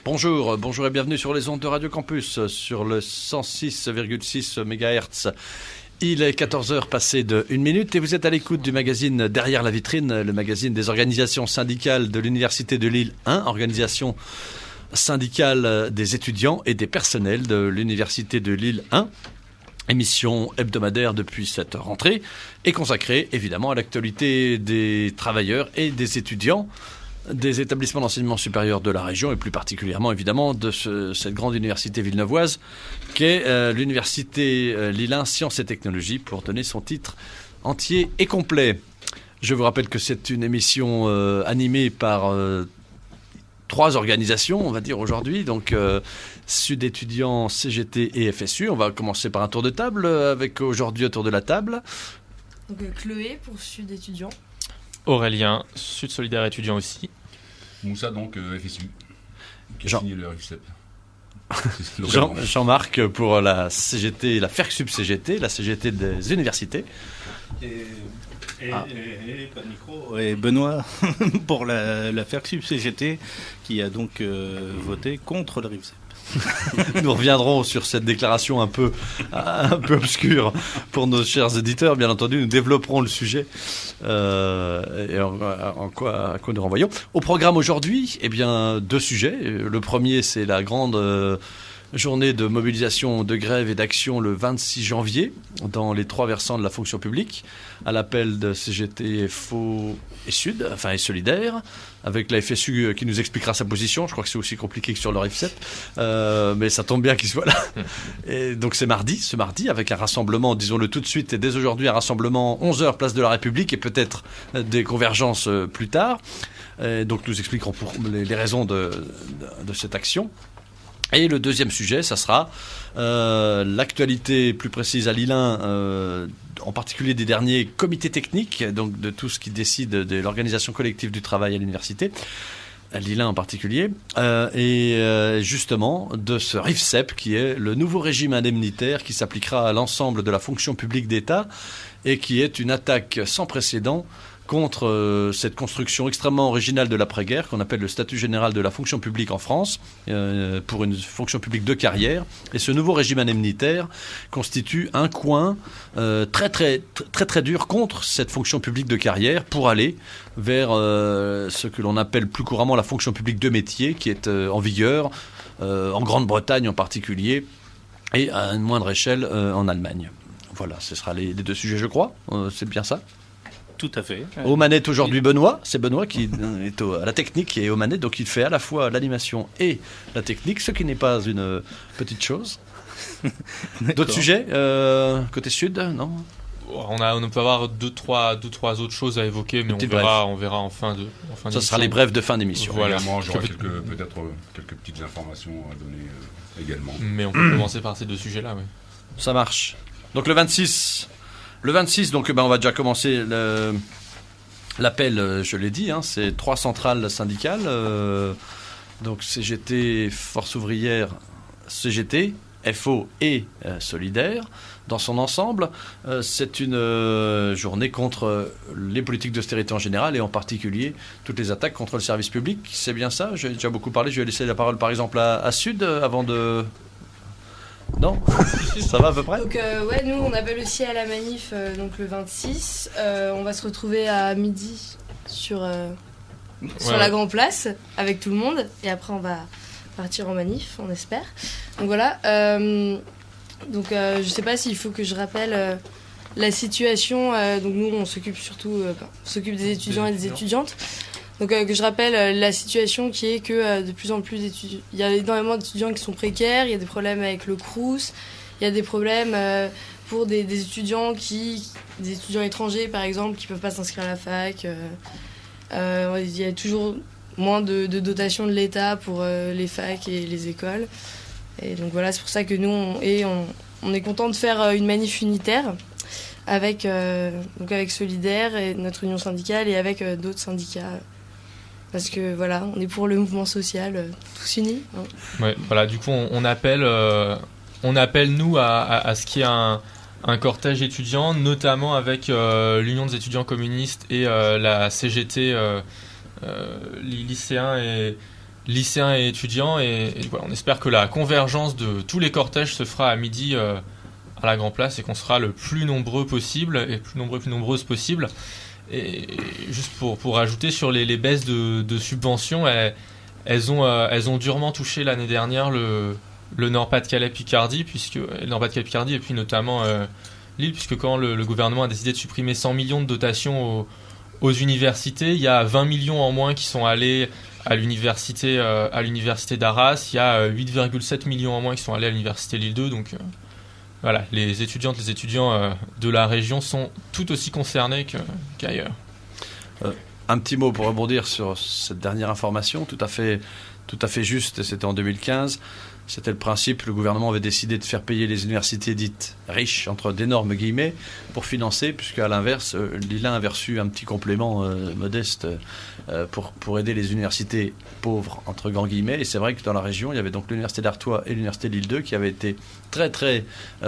Bonjour et bienvenue sur les ondes de Radio Campus, sur le 106,6 MHz. Il est 14h passé de 1 minute et vous êtes à l'écoute du magazine Derrière la vitrine, le magazine des organisations syndicales de l'Université de Lille 1, organisation syndicale des étudiants et des personnels de l'Université de Lille 1. Émission hebdomadaire depuis cette rentrée et consacrée évidemment à l'actualité des travailleurs et des étudiants des établissements d'enseignement supérieur de la région et plus particulièrement évidemment de cette grande université villeneuvoise qu'est l'université Lille 1 Sciences et Technologies pour donner son titre entier et complet. Je vous rappelle que c'est une émission animée par 3 organisations, on va dire aujourd'hui, donc Sud étudiants, CGT et FSU. On va commencer par un tour de table avec aujourd'hui autour de la table. Donc Chloé pour Sud étudiants. Aurélien, Sud Solidaire étudiant aussi. Moussa, donc FSU, qui a signé le RUCEP. Jean-Marc pour la CGT, la FERCSUB CGT, la CGT des universités. Et pas de micro. Et Benoît pour la FERCSUB CGT, qui a donc voté contre le RUCEP. Nous reviendrons sur cette déclaration un peu obscure pour nos chers éditeurs. Bien entendu, nous développerons le sujet et à quoi nous renvoyons. Au programme aujourd'hui, 2 sujets. Le premier, c'est la grande journée de mobilisation, de grève et d'action le 26 janvier dans les 3 versants de la fonction publique, à l'appel de CGT, FO et Sud, et Solidaire, avec la FSU qui nous expliquera sa position. Je crois que c'est aussi compliqué que sur le RIFSEP, mais ça tombe bien qu'il soit là. Et donc c'est ce mardi, avec un rassemblement, disons-le tout de suite, et dès aujourd'hui, un rassemblement 11h, place de la République, et peut-être des convergences plus tard. Et donc nous expliquerons les raisons de cette action. Et le deuxième sujet, ça sera l'actualité plus précise à Lille 1, en particulier des derniers comités techniques, donc de tout ce qui décide de l'organisation collective du travail à l'université, à Lille 1 en particulier, et justement de ce RIFSEP qui est le nouveau régime indemnitaire qui s'appliquera à l'ensemble de la fonction publique d'État et qui est une attaque sans précédent contre cette construction extrêmement originale de l'après-guerre qu'on appelle le statut général de la fonction publique en France pour une fonction publique de carrière. Et ce nouveau régime indemnitaire constitue un coin très très très très dur contre cette fonction publique de carrière pour aller vers ce que l'on appelle plus couramment la fonction publique de métier qui est en vigueur en Grande-Bretagne en particulier et à une moindre échelle en Allemagne. Voilà, ce sera les 2 sujets je crois, c'est bien ça ? Tout à fait. Aux manettes aujourd'hui, Benoît. C'est Benoît qui est à la technique et aux manettes. Donc il fait à la fois l'animation et la technique, ce qui n'est pas une petite chose. D'autres sujets côté sud, non ? On peut avoir deux, trois autres choses à évoquer, mais on verra en fin d'émission. Ça sera les brèves de fin d'émission. Voilà. Également, j'aurai peut-être quelques petites informations à donner également. Mais on peut commencer par ces 2 sujets-là, oui. Ça marche. Donc le 26, donc on va déjà commencer l'appel, je l'ai dit, c'est 3 centrales syndicales, donc CGT, Force ouvrière, CGT, FO et Solidaire. Dans son ensemble, c'est une journée contre les politiques d'austérité en général et en particulier toutes les attaques contre le service public. C'est bien ça ? J'ai déjà beaucoup parlé, je vais laisser la parole par exemple à Sud avant de... Non. Ça va à peu près. Donc nous on appelle aussi à la manif donc le 26. On va se retrouver à midi sur la Grand Place avec tout le monde et après on va partir en manif, on espère. Donc voilà. Je sais pas s'il faut que je rappelle la situation. Donc nous on s'occupe des étudiants et des étudiantes. Donc que je rappelle la situation qui est que de plus en plus d'étudiants, il y a énormément d'étudiants qui sont précaires, il y a des problèmes avec le Crous, il y a des problèmes pour des étudiants des étudiants étrangers par exemple qui peuvent pas s'inscrire à la fac. Il y a toujours moins de dotation de l'État pour les facs et les écoles. Et donc voilà, c'est pour ça que nous on est content de faire une manif unitaire avec Solidaire et notre union syndicale et avec d'autres syndicats. Parce que voilà, on est pour le mouvement social, tous unis. Ouais, voilà, du coup, on appelle nous à ce qu'il y ait un cortège étudiant, notamment avec l'Union des étudiants communistes et la CGT lycéens lycéens et étudiants. Et voilà, on espère que la convergence de tous les cortèges se fera à midi à la Grand Place et qu'on sera le plus nombreux possible et plus nombreuses possible. Et juste pour ajouter sur les baisses de subventions, elles ont durement touché l'année dernière le Nord-Pas-de-Calais-Picardie, puisque le Nord-Pas-de-Calais-Picardie et puis notamment Lille, puisque quand le gouvernement a décidé de supprimer 100 millions de dotations aux universités, il y a 20 millions en moins qui sont allés à l'université d'Arras, il y a 8,7 millions en moins qui sont allés à l'université Lille 2, donc voilà, les étudiants de la région sont tout aussi concernés qu'ailleurs. Un petit mot pour rebondir sur cette dernière information, tout à fait juste, c'était en 2015. C'était le principe, le gouvernement avait décidé de faire payer les universités dites riches, entre d'énormes guillemets, pour financer, puisque à l'inverse, l'ILA avait reçu un petit complément modeste pour aider les universités pauvres, entre grands guillemets. Et c'est vrai que dans la région, il y avait donc l'université d'Artois et l'université Lille 2 qui avaient été très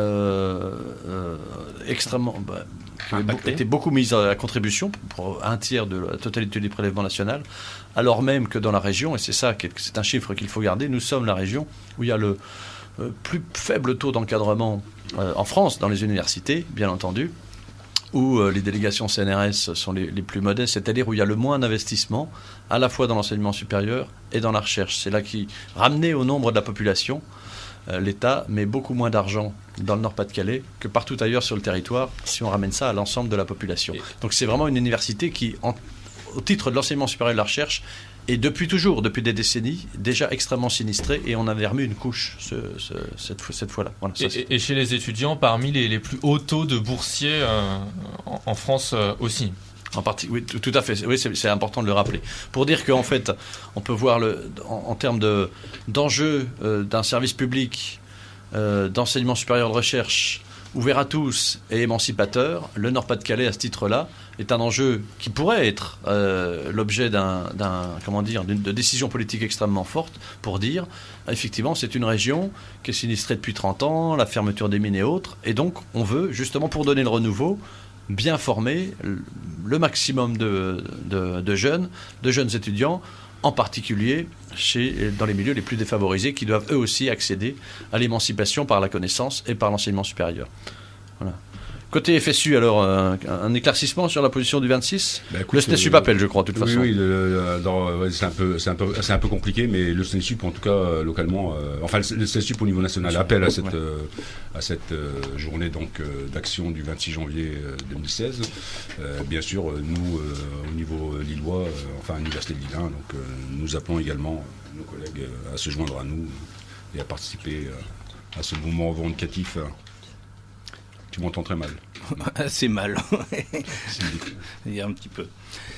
extrêmement... qui avaient été beaucoup mises à contribution pour un tiers de la totalité du prélèvement national, alors même que dans la région, et c'est un chiffre qu'il faut garder, nous sommes la région où il y a le plus faible taux d'encadrement en France dans les universités, bien entendu, où les délégations CNRS sont les plus modestes, c'est-à-dire où il y a le moins d'investissement, à la fois dans l'enseignement supérieur et dans la recherche. C'est là qui, ramené au nombre de la population, l'État met beaucoup moins d'argent dans le Nord-Pas-de-Calais que partout ailleurs sur le territoire, si on ramène ça à l'ensemble de la population. Donc c'est vraiment une université qui, au titre de l'enseignement supérieur et de la recherche, est depuis des décennies, déjà extrêmement sinistrée, et on avait remis une couche cette fois-là. Voilà, et chez les étudiants, parmi les plus hauts taux de boursiers en France aussi. Oui, tout à fait. Oui, c'est important de le rappeler. Pour dire qu'en fait, on peut voir en termes d'enjeux d'un service public, d'enseignement supérieur de recherche, ouvert à tous et émancipateur, le Nord-Pas-de-Calais, à ce titre-là, est un enjeu qui pourrait être l'objet de décisions politiques extrêmement fortes pour dire, effectivement, c'est une région qui est sinistrée depuis 30 ans, la fermeture des mines et autres, et donc on veut, justement, pour donner le renouveau, bien former le maximum de jeunes étudiants, en particulier dans les milieux les plus défavorisés, qui doivent eux aussi accéder à l'émancipation par la connaissance et par l'enseignement supérieur. Voilà. Côté FSU, alors, un éclaircissement sur la position du 26 ? Le SNESUP appelle, je crois, de toute façon. Oui, c'est un peu compliqué, mais le SNESUP, en tout cas, localement, le SNESUP au niveau national appelle à cette journée donc d'action du 26 janvier 2016. Bien sûr, nous, au niveau lillois, à l'Université de Lille 1, donc nous appelons également nos collègues à se joindre à nous et à participer à ce mouvement revendicatif. Tu m'entends très mal. Assez mal. Il y a un petit peu.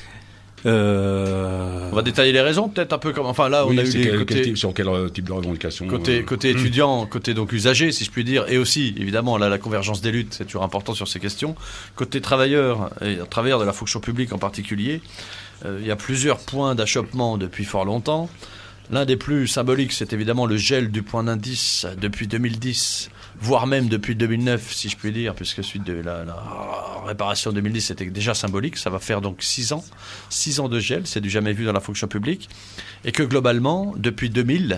On va détailler les raisons, peut-être un peu comme. Enfin là, on a eu sur quel type de revendication. Côté étudiant, côté donc usager, si je puis dire, et aussi évidemment là, la convergence des luttes, c'est toujours important sur ces questions. Côté travailleurs et travailleurs de la fonction publique en particulier, il y a plusieurs points d'achoppement depuis fort longtemps. L'un des plus symboliques, c'est évidemment le gel du point d'indice depuis 2010, voire même depuis 2009, si je puis dire, puisque suite de la réparation 2010, c'était déjà symbolique. Ça va faire donc 6 ans de gel, c'est du jamais vu dans la fonction publique. Et que globalement, depuis 2000,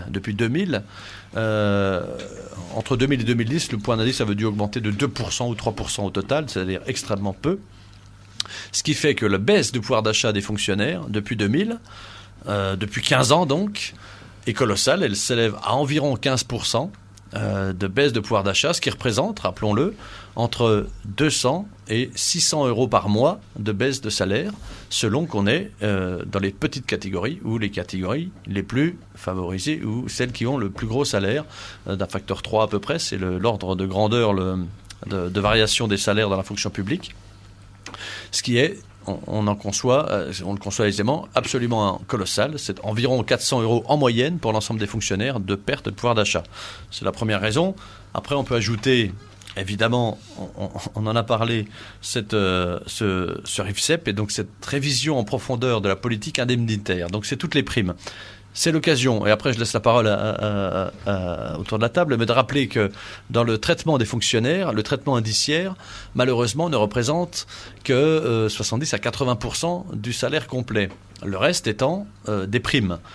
entre 2000 et 2010, le point d'indice avait dû augmenter de 2% ou 3% au total, c'est-à-dire extrêmement peu. Ce qui fait que la baisse du pouvoir d'achat des fonctionnaires depuis 2000, depuis 15 ans donc, est colossale. Elle s'élève à environ 15% de baisse de pouvoir d'achat, ce qui représente, rappelons-le, entre 200 et 600 euros par mois de baisse de salaire, selon qu'on est dans les petites catégories ou les catégories les plus favorisées ou celles qui ont le plus gros salaire, d'un facteur 3 à peu près. C'est l'ordre de grandeur de variation des salaires dans la fonction publique. Ce qui est, on le conçoit aisément, absolument colossal. C'est environ 400 euros en moyenne pour l'ensemble des fonctionnaires de perte de pouvoir d'achat. C'est la première raison. Après, on peut ajouter, évidemment, on en a parlé, ce RIFSEP et donc cette révision en profondeur de la politique indemnitaire. Donc c'est toutes les primes. C'est l'occasion, et après je laisse la parole autour de la table, mais de rappeler que dans le traitement des fonctionnaires, le traitement indiciaire, malheureusement, ne représente que 70 à 80% du salaire complet. Le reste étant des primes.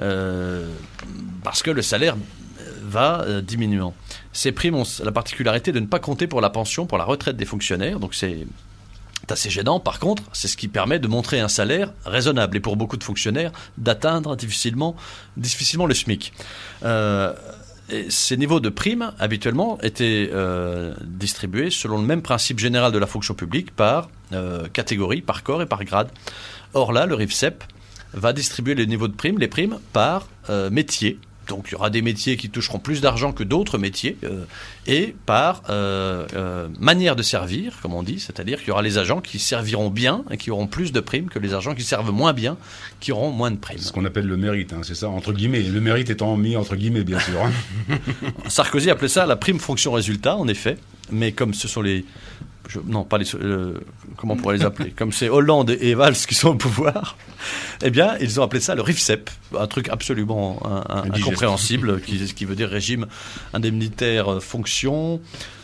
parce que le salaire va diminuant. Ces primes ont la particularité de ne pas compter pour la pension, pour la retraite des fonctionnaires, donc c'est assez gênant. Par contre, c'est ce qui permet de montrer un salaire raisonnable et pour beaucoup de fonctionnaires d'atteindre difficilement le SMIC. Et ces niveaux de primes, habituellement, étaient distribués selon le même principe général de la fonction publique par catégorie, par corps et par grade. Or là, le RIFSEP va distribuer les niveaux de primes, les primes par métier. Donc il y aura des métiers qui toucheront plus d'argent que d'autres métiers et par manière de servir, comme on dit, c'est-à-dire qu'il y aura les agents qui serviront bien et qui auront plus de primes que les agents qui servent moins bien, qui auront moins de primes. C'est ce qu'on appelle le mérite, c'est ça, entre guillemets. Le mérite étant mis entre guillemets, bien sûr. Sarkozy appelait ça la prime fonction résultat, en effet, mais comme ce sont les... non, pas les... comment on pourrait les appeler ? Comme c'est Hollande et Valls qui sont au pouvoir, eh bien, ils ont appelé ça le RIFSEP, un truc absolument incompréhensible, qui veut dire régime indemnitaire fonction...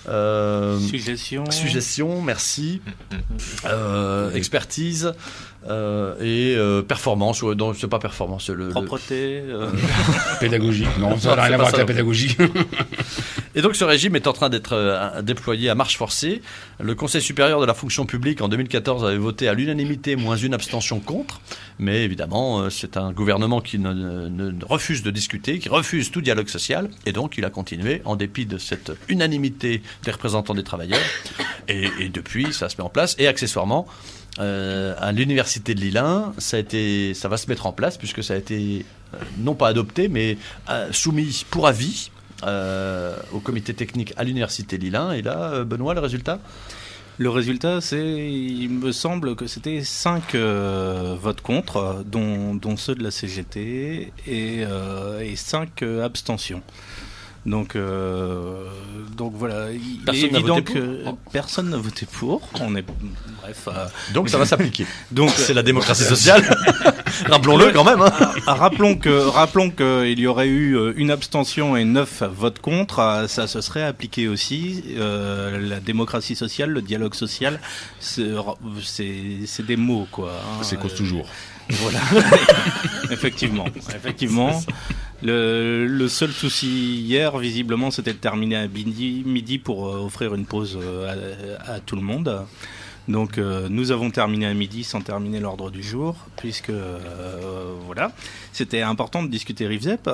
Suggestion, merci. Expertise et performance. Non, c'est pas performance. Propreté. Pédagogie. Non, ça n'a rien à voir avec la pédagogie. Et donc ce régime est en train d'être déployé à marche forcée. Le Conseil supérieur de la fonction publique en 2014 avait voté à l'unanimité moins une abstention contre. Mais évidemment, c'est un gouvernement qui ne refuse de discuter, qui refuse tout dialogue social. Et donc il a continué en dépit de cette unanimité des représentants des travailleurs. Et depuis, ça se met en place. Et accessoirement, à l'université de Lille 1, ça va se mettre en place puisque ça a été non pas adopté, mais soumis pour avis au comité technique à l'université de Lille 1. Et là, Benoît, le résultat ? Le résultat, il me semble que c'était 5 votes contre, dont ceux de la CGT, et 5 abstentions. Donc voilà, il est évident que personne n'a voté pour. Donc ça va s'appliquer. Donc c'est la démocratie sociale. Rappelons-le quand même. Rappelons qu'il y aurait eu une abstention et 9 votes contre. Ça se serait appliqué aussi. La démocratie sociale, le dialogue social, c'est des mots quoi. C'est cause toujours. Voilà. Effectivement. Le seul souci hier, visiblement, c'était de terminer à midi pour offrir une pause à tout le monde. Donc nous avons terminé à midi sans terminer l'ordre du jour, puisque voilà, c'était important de discuter RIFSEP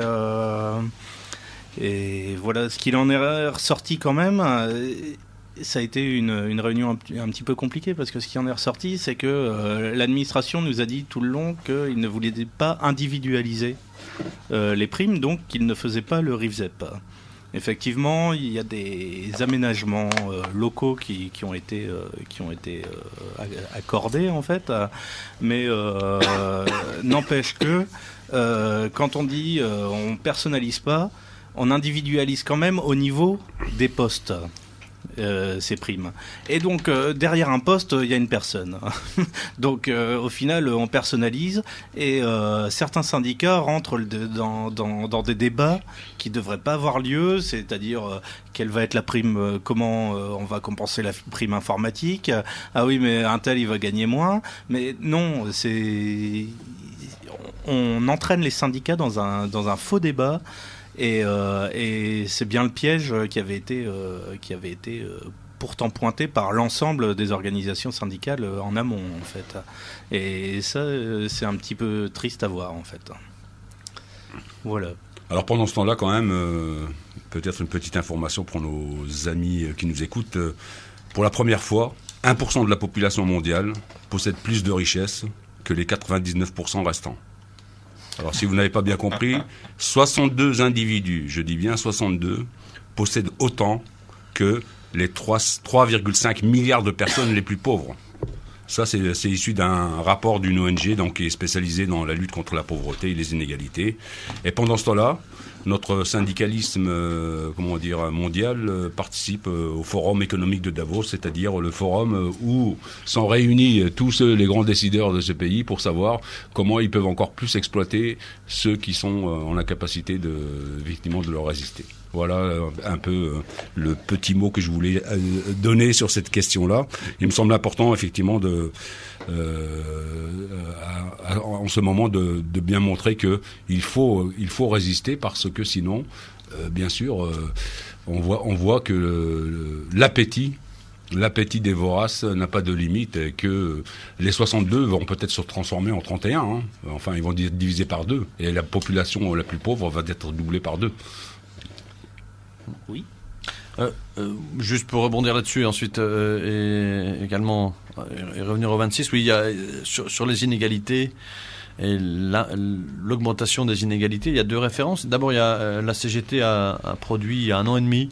et voilà ce qu'il en est ressorti quand même. Ça a été une réunion un petit peu compliquée parce que ce qui en est ressorti, c'est que l'administration nous a dit tout le long qu'il ne voulait pas individualiser les primes, donc qu'il ne faisait pas le RIFSEP. Effectivement, il y a des aménagements locaux qui ont été accordés en fait, mais n'empêche que quand on dit on personnalise pas, on individualise quand même au niveau des postes. Ces primes. Et donc derrière un poste, il y a une personne. Donc au final, on personnalise et certains syndicats rentrent dans des débats qui ne devraient pas avoir lieu, c'est-à-dire quelle va être la prime, comment on va compenser la prime informatique. Ah oui, mais un tel, il va gagner moins. Mais non, on entraîne les syndicats dans un faux débat. Et c'est bien le piège qui avait été pourtant pointé par l'ensemble des organisations syndicales en amont, en fait. Et ça, c'est un petit peu triste à voir, en fait. Voilà. Alors pendant ce temps-là, quand même, peut-être une petite information pour nos amis qui nous écoutent. Pour la première fois, 1% de la population mondiale possède plus de richesses que les 99% restants. Alors, si vous n'avez pas bien compris, 62 individus, je dis bien 62, possèdent autant que les 3,5 milliards de personnes les plus pauvres. Ça, c'est issu d'un rapport d'une ONG donc, qui est spécialisée dans la lutte contre la pauvreté et les inégalités. Et pendant ce temps-là, notre syndicalisme mondial participe au Forum économique de Davos, c'est-à-dire le forum où sont réunis tous les grands décideurs de ce pays pour savoir comment ils peuvent encore plus exploiter ceux qui sont en incapacité effectivement de leur résister. Voilà un peu le petit mot que je voulais donner sur cette question-là. Il me semble important effectivement en ce moment de bien montrer que il faut résister, parce que sinon, bien sûr, on voit que l'appétit des voraces n'a pas de limite, et que les 62 vont peut-être se transformer en 31. Hein. Enfin, ils vont être divisés par 2, et la population la plus pauvre va être doublée par 2. Oui. Juste pour rebondir là-dessus, ensuite, et également et revenir au 26, oui, il y a, sur les inégalités et l'augmentation des inégalités, il y a 2 références. D'abord, il y a la CGT a produit il y a 1 an et demi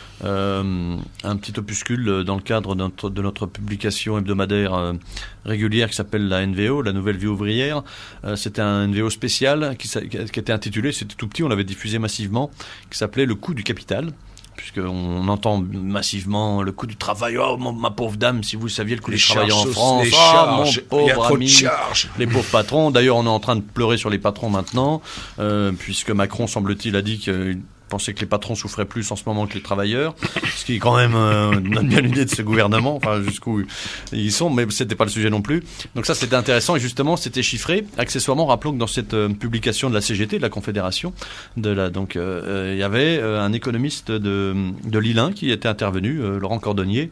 un petit opuscule dans le cadre de notre publication hebdomadaire régulière qui s'appelle la NVO, la Nouvelle Vie Ouvrière. C'était un NVO spécial qui était intitulé, c'était tout petit, on l'avait diffusé massivement, qui s'appelait Le coût du capital. Puisqu'on entend massivement le coût du travail. Oh, ma pauvre dame, si vous saviez le coût du travail en France. Mon pauvre ami, les pauvres patrons. D'ailleurs, on est en train de pleurer sur les patrons maintenant, puisque Macron, semble-t-il, a dit qu'il pensait que les patrons souffraient plus en ce moment que les travailleurs, ce qui quand même donne bien l'idée de ce gouvernement, enfin jusqu'où ils sont, mais c'était pas le sujet non plus. Donc ça, c'était intéressant, et justement c'était chiffré. Accessoirement, rappelons que dans cette publication de la CGT, de la Confédération, il y avait un économiste de Lille qui était intervenu, Laurent Cordonnier,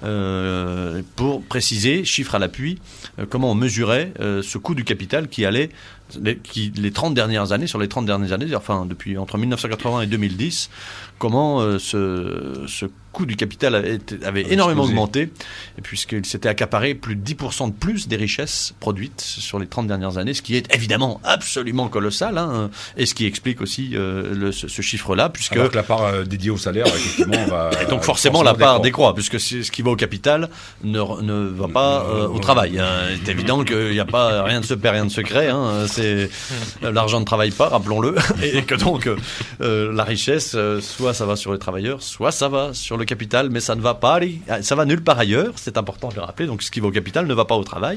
pour préciser, chiffres à l'appui, comment on mesurait ce coût du capital qui allait les 30 dernières années, enfin depuis entre 1980 et 2010, comment ce coût du capital avait énormément augmenté, et puisqu'il s'était accaparé plus de 10% de plus des richesses produites sur les 30 dernières années, ce qui est évidemment absolument colossal, hein, et ce qui explique aussi ce chiffre-là, puisque... Alors que la part dédiée au salaire, effectivement, va... Et donc forcément la part décroît, puisque ce qui va au capital ne va pas au travail. Hein. C'est évident qu'il n'y a pas rien de se perd, rien de se crée, hein. L'argent ne travaille pas, rappelons-le, et que donc la richesse, soit ça va sur les travailleurs, soit ça va sur le capital, mais ça ne va pas aller, ça va nulle part ailleurs, c'est important de le rappeler. Donc ce qui va au capital ne va pas au travail.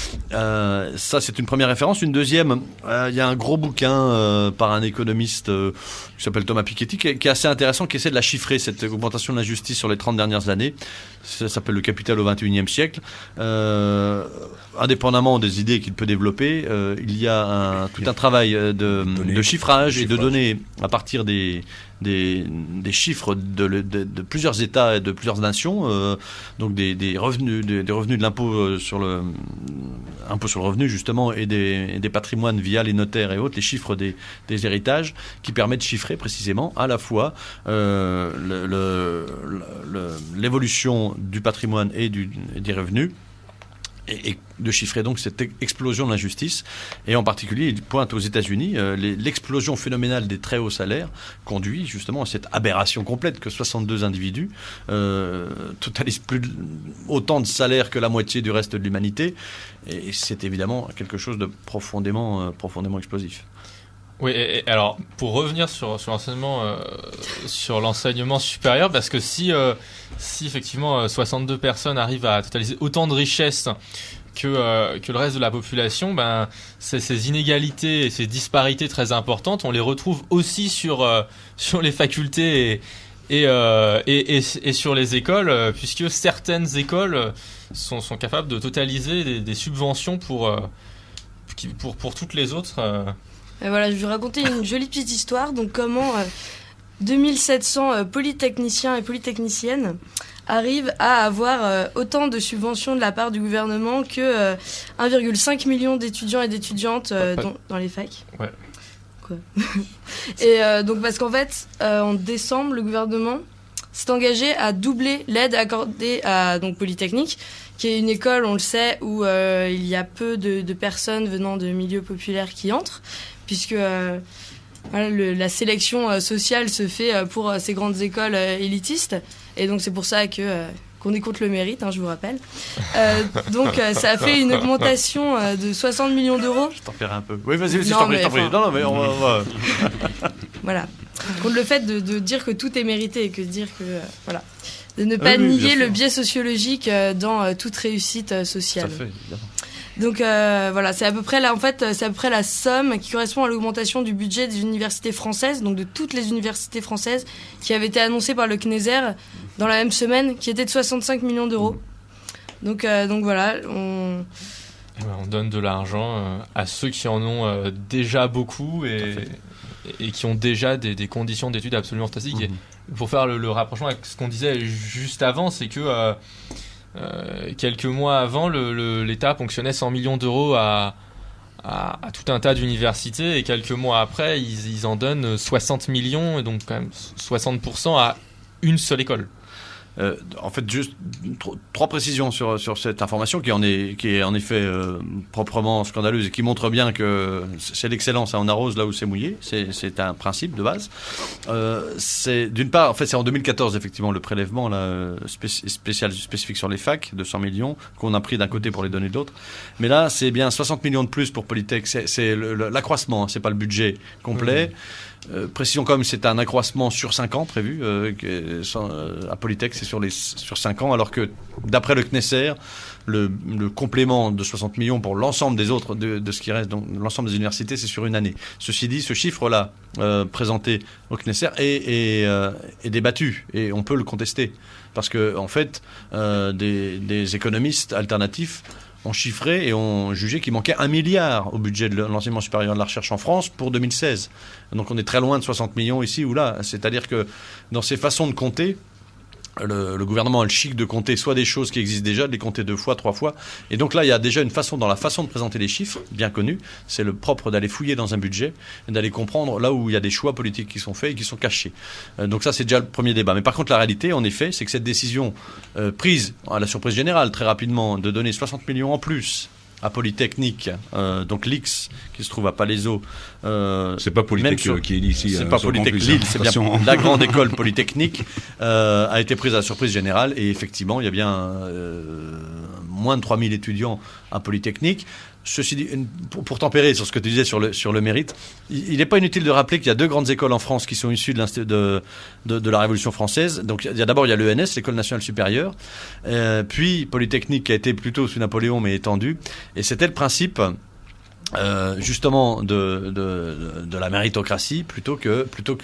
Ça, c'est une première référence. Une deuxième, il y a un gros bouquin par un économiste qui s'appelle Thomas Piketty, qui est assez intéressant, qui essaie de la chiffrer, cette augmentation de l'injustice sur les 30 dernières années. Ça s'appelle Le capital au XXIe siècle. Indépendamment des idées qu'il peut développer, il y a tout un travail de chiffrage et de données à partir des chiffres de plusieurs États et de plusieurs nations, donc des revenus de l'impôt sur le revenu justement, et des patrimoines via les notaires et autres, les chiffres des héritages, qui permettent de chiffrer précisément à la fois l'évolution du patrimoine et des revenus, et de chiffrer donc cette explosion de l'injustice. Et en particulier, il pointe aux États-Unis, l'explosion phénoménale des très hauts salaires conduit justement à cette aberration complète que 62 individus totalisent autant de salaires que la moitié du reste de l'humanité. Et c'est évidemment quelque chose de profondément explosif. Oui, et alors pour revenir sur l'enseignement supérieur, parce que si effectivement 62 personnes arrivent à totaliser autant de richesses que le reste de la population, ben ces inégalités et ces disparités très importantes, on les retrouve aussi sur les facultés et sur les écoles, puisque certaines écoles sont capables de totaliser des subventions pour toutes les autres. Voilà, je vais vous raconter une jolie petite histoire. Donc comment 2700 polytechniciens et polytechniciennes arrivent à avoir autant de subventions de la part du gouvernement que 1,5 million d'étudiants et d'étudiantes dans les facs. Ouais. Quoi. Et donc parce qu'en fait, en décembre, le gouvernement s'est engagé à doubler l'aide accordée à Polytechnique, qui est une école, on le sait, où il y a peu de personnes venant de milieux populaires qui entrent, puisque la sélection sociale se fait pour ces grandes écoles élitistes, et donc c'est pour ça qu'on est contre le mérite, je vous rappelle. Donc ça a fait une augmentation de 60 millions d'euros. Je t'en paierai un peu. Oui, vas-y, je t'en prie. Non, mais on va... Voilà. contre le fait de dire que tout est mérité et que dire que voilà, de ne pas nier le biais sociologique dans toute réussite sociale. Tout à fait, évidemment. Donc voilà, c'est à peu près là, en fait, c'est à peu près la somme qui correspond à l'augmentation du budget des universités françaises, donc de toutes les universités françaises, qui avait été annoncée par le CNESER dans la même semaine, qui était de 65 millions d'euros. Donc voilà, on donne de l'argent à ceux qui en ont déjà beaucoup et qui ont déjà des conditions d'études absolument fantastiques. Et pour faire le rapprochement avec ce qu'on disait juste avant, c'est que quelques mois avant, l'État ponctionnait 100 millions d'euros à tout un tas d'universités, et quelques mois après, ils en donnent 60 millions, et donc quand même 60% à une seule école. En fait, juste trois précisions sur cette information qui est en effet proprement scandaleuse et qui montre bien que c'est l'excellence, on arrose là où c'est mouillé. C'est un principe de base. C'est d'une part, en fait, c'est en 2014 effectivement le prélèvement là, spécifique sur les facs de 100 millions qu'on a pris d'un côté pour les donner de l'autre. Mais là, c'est bien 60 millions de plus pour Polytech. C'est l'accroissement, c'est pas le budget complet. Précision quand même, c'est un accroissement sur 5 ans prévu à Polytech, c'est sur 5 ans, alors que d'après le CNESER, le complément de 60 millions pour l'ensemble des autres de ce qui reste, donc l'ensemble des universités, c'est sur une année. Ceci dit, ce chiffre-là présenté au CNESER est débattu et on peut le contester parce que en fait, des économistes alternatifs ont chiffré et ont jugé qu'il manquait 1 milliard au budget de l'enseignement supérieur de la recherche en France pour 2016. Donc on est très loin de 60 millions ici ou là. C'est-à-dire que dans ces façons de compter, le gouvernement a le chic de compter soit des choses qui existent déjà, de les compter 2 fois, 3 fois. Et donc là, il y a déjà une façon, dans la façon de présenter les chiffres, bien connue, c'est le propre d'aller fouiller dans un budget et d'aller comprendre là où il y a des choix politiques qui sont faits et qui sont cachés. Donc ça, c'est déjà le premier débat. Mais par contre, la réalité, en effet, c'est que cette décision prise à la surprise générale, très rapidement, de donner 60 millions en plus à Polytechnique, donc l'X qui se trouve à Palaiseau. C'est pas Polytech qui est ici. C'est pas Polytech Lille, c'est bien la grande école Polytechnique a été prise à la surprise générale et effectivement il y a bien moins de 3000 étudiants à Polytechnique. Ceci dit, pour tempérer sur ce que tu disais sur le mérite, il n'est pas inutile de rappeler qu'il y a 2 grandes écoles en France qui sont issues de la Révolution française. Donc d'abord il y a l'ENS, l'École nationale supérieure, puis Polytechnique qui a été plutôt sous Napoléon mais étendue. Et c'était le principe justement de la méritocratie plutôt que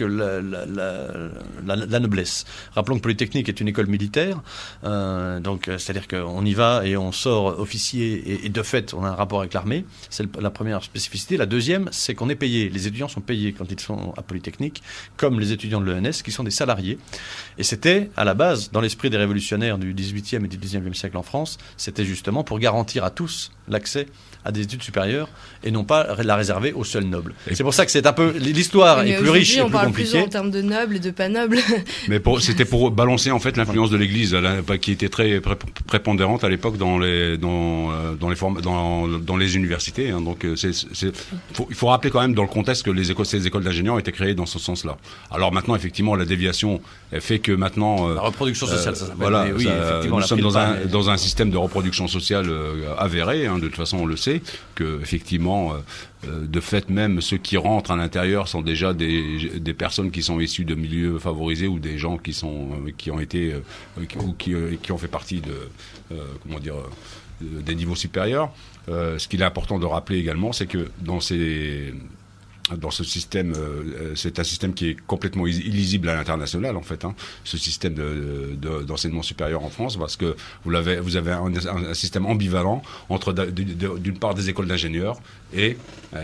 la noblesse. Rappelons que Polytechnique est une école militaire, donc c'est-à-dire qu'on y va et on sort officier et de fait on a un rapport avec l'armée. C'est la première spécificité. La deuxième, c'est qu'on est payé. Les étudiants sont payés quand ils sont à Polytechnique, comme les étudiants de l'ENS qui sont des salariés. Et c'était à la base, dans l'esprit des révolutionnaires du XVIIIe et du XIXe siècle en France, c'était justement pour garantir à tous l'accès à des études supérieures et non pas la réserver aux seuls nobles. C'est pour ça que c'est un peu l'histoire est plus riche et plus compliquée. On parle plus en termes de nobles et de pas nobles. Mais c'était pour balancer en fait l'influence de l'Église qui était très prépondérante à l'époque dans les universités. Hein. Donc il faut rappeler quand même dans le contexte que ces écoles d'ingénieurs ont été créées dans ce sens-là. Alors maintenant effectivement la déviation fait que maintenant la reproduction sociale, ça s'appelle. Voilà, oui, effectivement, nous sommes dans un système de reproduction sociale avéré. Hein, de toute façon on le sait que effectivement de fait même ceux qui rentrent à l'intérieur sont déjà des personnes qui sont issues de milieux favorisés ou des gens qui ont fait partie de des niveaux supérieurs. Ce qu'il est important de rappeler également, c'est que dans ce système, c'est un système qui est complètement illisible à l'international en fait. Hein, ce système d'enseignement supérieur en France, parce que vous avez un système ambivalent entre d'une part des écoles d'ingénieurs et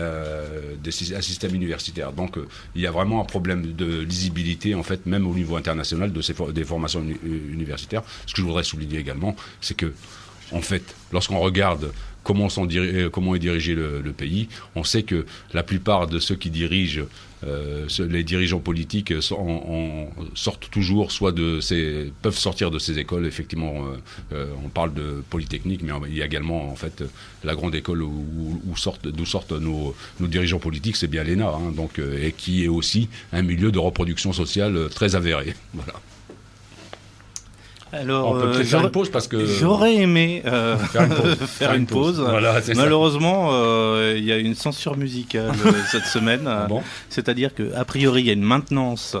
un système universitaire. Donc il y a vraiment un problème de lisibilité en fait, même au niveau international des formations universitaires. Ce que je voudrais souligner également, c'est que en fait, lorsqu'on regarde comment est dirigé le pays, on sait que la plupart de ceux qui dirigent, les dirigeants politiques sortent toujours, peuvent sortir de ces écoles. Effectivement, on parle de Polytechnique, mais il y a également en fait la grande école d'où sortent nos dirigeants politiques, c'est bien l'ENA, hein, donc et qui est aussi un milieu de reproduction sociale très avéré. Voilà. Alors, On peut peut-être faire une pause parce que j'aurais aimé faire une pause. Voilà, c'est Malheureusement, il y a une censure musicale cette semaine. Bon. C'est-à-dire que a priori, il y a une maintenance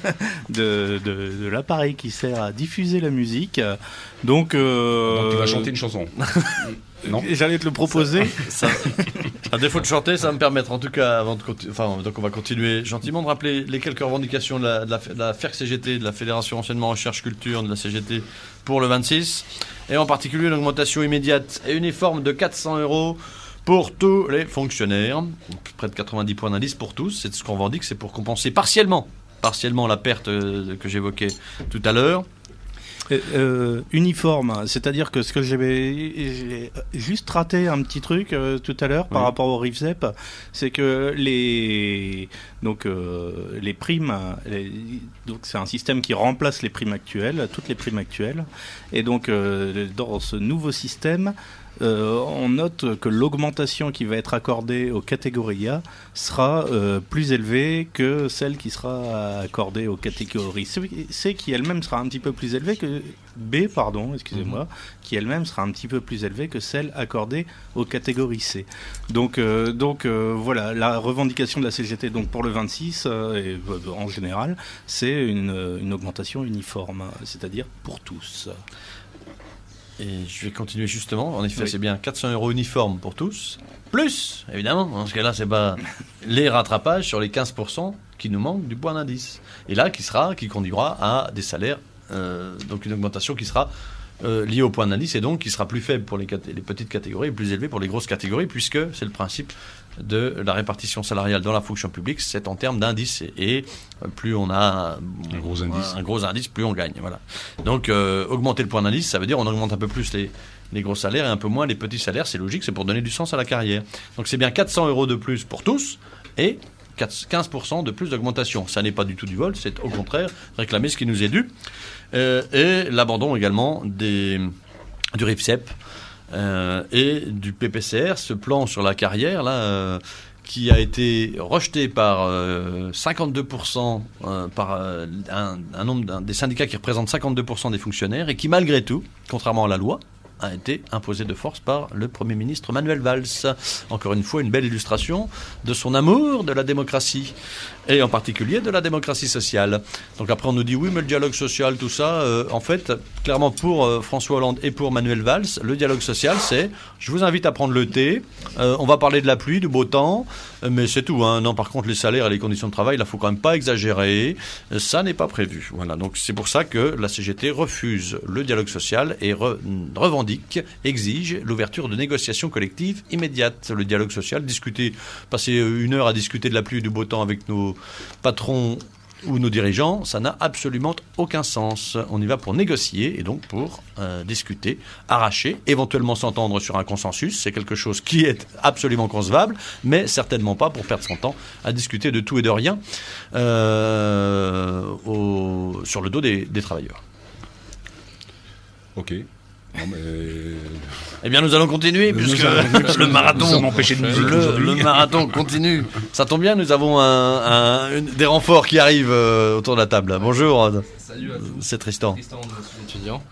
de l'appareil qui sert à diffuser la musique. Donc tu vas chanter une chanson. Non. J'allais te le proposer. À défaut de chanter, ça va me permettre, en tout cas, donc on va continuer gentiment de rappeler les quelques revendications de la FERC-CGT, de la Fédération Enseignement Recherche Culture, de la CGT pour le 26, et en particulier une augmentation immédiate et uniforme de 400 € pour tous les fonctionnaires, près de 90 points d'indice pour tous. C'est ce qu'on revendique, c'est pour compenser partiellement la perte que j'évoquais tout à l'heure. Uniforme, c'est-à-dire que ce que j'ai juste raté un petit truc tout à l'heure par rapport au RIFSEP, c'est que les primes, donc c'est un système qui remplace les primes actuelles, toutes les primes actuelles, et donc dans ce nouveau système, on note que l'augmentation qui va être accordée aux catégories A sera plus élevée que celle qui sera accordée aux catégories C, qui elle-même sera un petit peu plus élevée que B, qui elle-même sera un petit peu plus élevée que celle accordée aux catégories C. Donc voilà, la revendication de la CGT donc pour le 26 et en général, c'est une augmentation uniforme, c'est-à-dire pour tous. Et je vais continuer justement. En effet, c'est bien 400 € uniformes pour tous. Plus, évidemment, dans ce cas-là, c'est pas les rattrapages sur les 15% qui nous manquent du point d'indice. Et là, qui conduira à des salaires, donc une augmentation qui sera liée au point d'indice et donc qui sera plus faible pour les petites catégories et plus élevée pour les grosses catégories, puisque c'est le principe de la répartition salariale dans la fonction publique, c'est en termes d'indice, et plus on a un gros indice, plus on gagne. Voilà. Donc augmenter le point d'indice, ça veut dire on augmente un peu plus les gros salaires et un peu moins les petits salaires, c'est logique, c'est pour donner du sens à la carrière. Donc c'est bien 400 € de plus pour tous et 15% de plus d'augmentation. Ça n'est pas du tout du vol, c'est au contraire réclamer ce qui nous est dû. Et l'abandon également du RIFSEP et du PPCR, ce plan sur la carrière là, qui a été rejeté par 52% par un nombre des syndicats qui représentent 52% des fonctionnaires et qui malgré tout, contrairement à la loi, a été imposé de force par le Premier ministre Manuel Valls. Encore une fois, une belle illustration de son amour de la démocratie, et en particulier de la démocratie sociale. Donc après, on nous dit oui, mais le dialogue social, tout ça, en fait, clairement pour François Hollande et pour Manuel Valls, le dialogue social, c'est je vous invite à prendre le thé, on va parler de la pluie, du beau temps, mais c'est tout. Hein. Non, par contre, les salaires et les conditions de travail, là, il ne faut quand même pas exagérer. Ça n'est pas prévu. Voilà. Donc c'est pour ça que la CGT refuse le dialogue social et revendique, exige l'ouverture de négociations collectives immédiates. Le dialogue social, passer 1 heure à discuter de la pluie et du beau temps avec nos patrons ou nos dirigeants, ça n'a absolument aucun sens. On y va pour négocier et donc pour discuter, arracher, éventuellement s'entendre sur un consensus. C'est quelque chose qui est absolument concevable, mais certainement pas pour perdre son temps à discuter de tout et de rien sur le dos des travailleurs. Ok. Non, mais... Eh bien, nous allons continuer puisque le marathon continue. Ça tombe bien, nous avons des renforts qui arrivent autour de la table. Bonjour. Salut à tous. C'est Tristan. Tristan de Sud étudiant.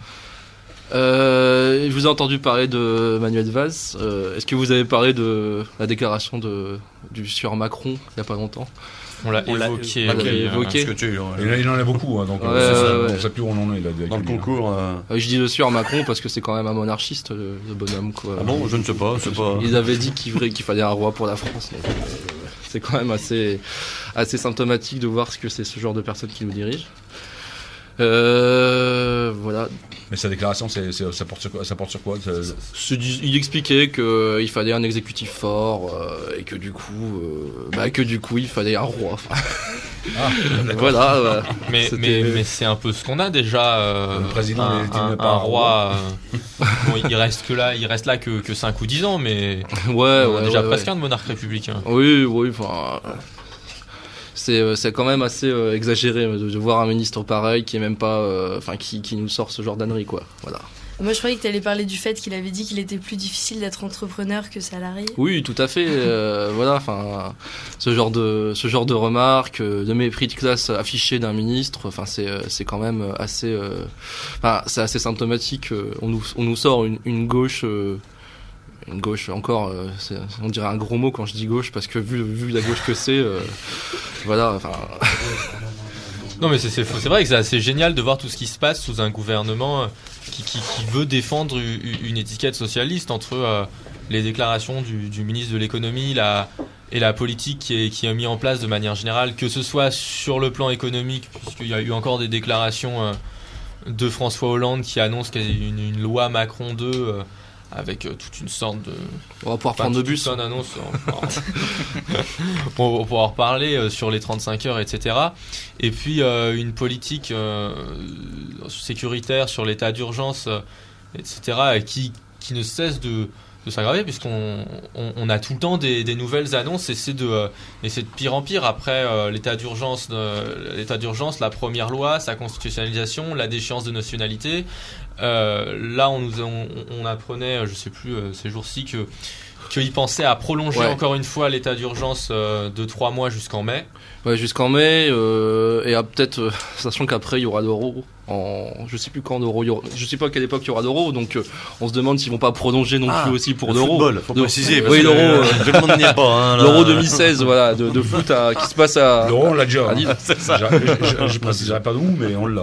Je vous ai entendu parler de Manuel Valls. Est-ce que vous avez parlé de la déclaration du sieur Macron il n'y a pas longtemps? On l'a évoqué. Il en a beaucoup, hein, donc on ne sait plus où on en est. Là, dans le concours. Je dis le sieur Macron parce que c'est quand même un monarchiste, le bonhomme. Quoi. Ah bon, je ne sais pas. Ils avaient dit qu'il fallait un roi pour la France. Donc, c'est quand même assez symptomatique de voir ce genre de personnes qui nous dirigent. Voilà. Mais sa déclaration, ça porte sur quoi Il expliquait qu'il fallait un exécutif fort et que du coup, il fallait un roi. Voilà. Mais c'est un peu ce qu'on a déjà. Le président un roi. Bon, il reste là que 5 ou 10 ans, mais déjà presque un monarque républicain. Oui. Enfin. C'est quand même assez exagéré de voir un ministre pareil qui est même pas, qui nous sort ce genre d'ânerie, quoi. Voilà. Moi, je croyais que tu allais parler du fait qu'il avait dit qu'il était plus difficile d'être entrepreneur que salarié. Oui, tout à fait. Voilà, enfin, ce genre de remarques, de mépris de classe affiché d'un ministre, enfin, c'est quand même assez, c'est assez symptomatique. On nous sort une gauche. Une gauche encore, on dirait un gros mot quand je dis gauche parce que vu la gauche que c'est, voilà. Enfin. Non mais c'est vrai que c'est assez génial de voir tout ce qui se passe sous un gouvernement qui veut défendre une étiquette socialiste entre les déclarations du ministre de l'économie et la politique qui est mise en place de manière générale, que ce soit sur le plan économique, puisqu'il y a eu encore des déclarations de François Hollande qui annonce qu'il y a une loi Macron 2 avec toute une sorte de... On va pouvoir prendre le bus. Une annonce, on va pouvoir reparler sur les 35 heures, etc. Et puis une politique sécuritaire sur l'état d'urgence, etc. qui ne cesse de s'aggraver, puisqu'on a tout le temps des nouvelles annonces, et c'est de pire en pire. Après l'état d'urgence, la première loi, sa constitutionnalisation, la déchéance de nationalité. Là, on apprenait, je sais plus, ces jours-ci, qu'ils pensaient à prolonger encore une fois l'état d'urgence de 3 mois jusqu'en mai. Ouais, jusqu'en mai, et peut-être, sachant qu'après il y aura l'euro. Je sais plus quand l'euro, je sais pas à quelle époque il y aura l'euro, donc on se demande s'ils vont pas prolonger non plus aussi pour l'euro. Football, faut préciser. Oui, l'euro. Tout le monde n'y est pas. Hein, l'euro 2016, voilà, de foot qui se passe à. L'euro, on l'a déjà. C'est ça. Je préciserai pas d'où, mais on l'a.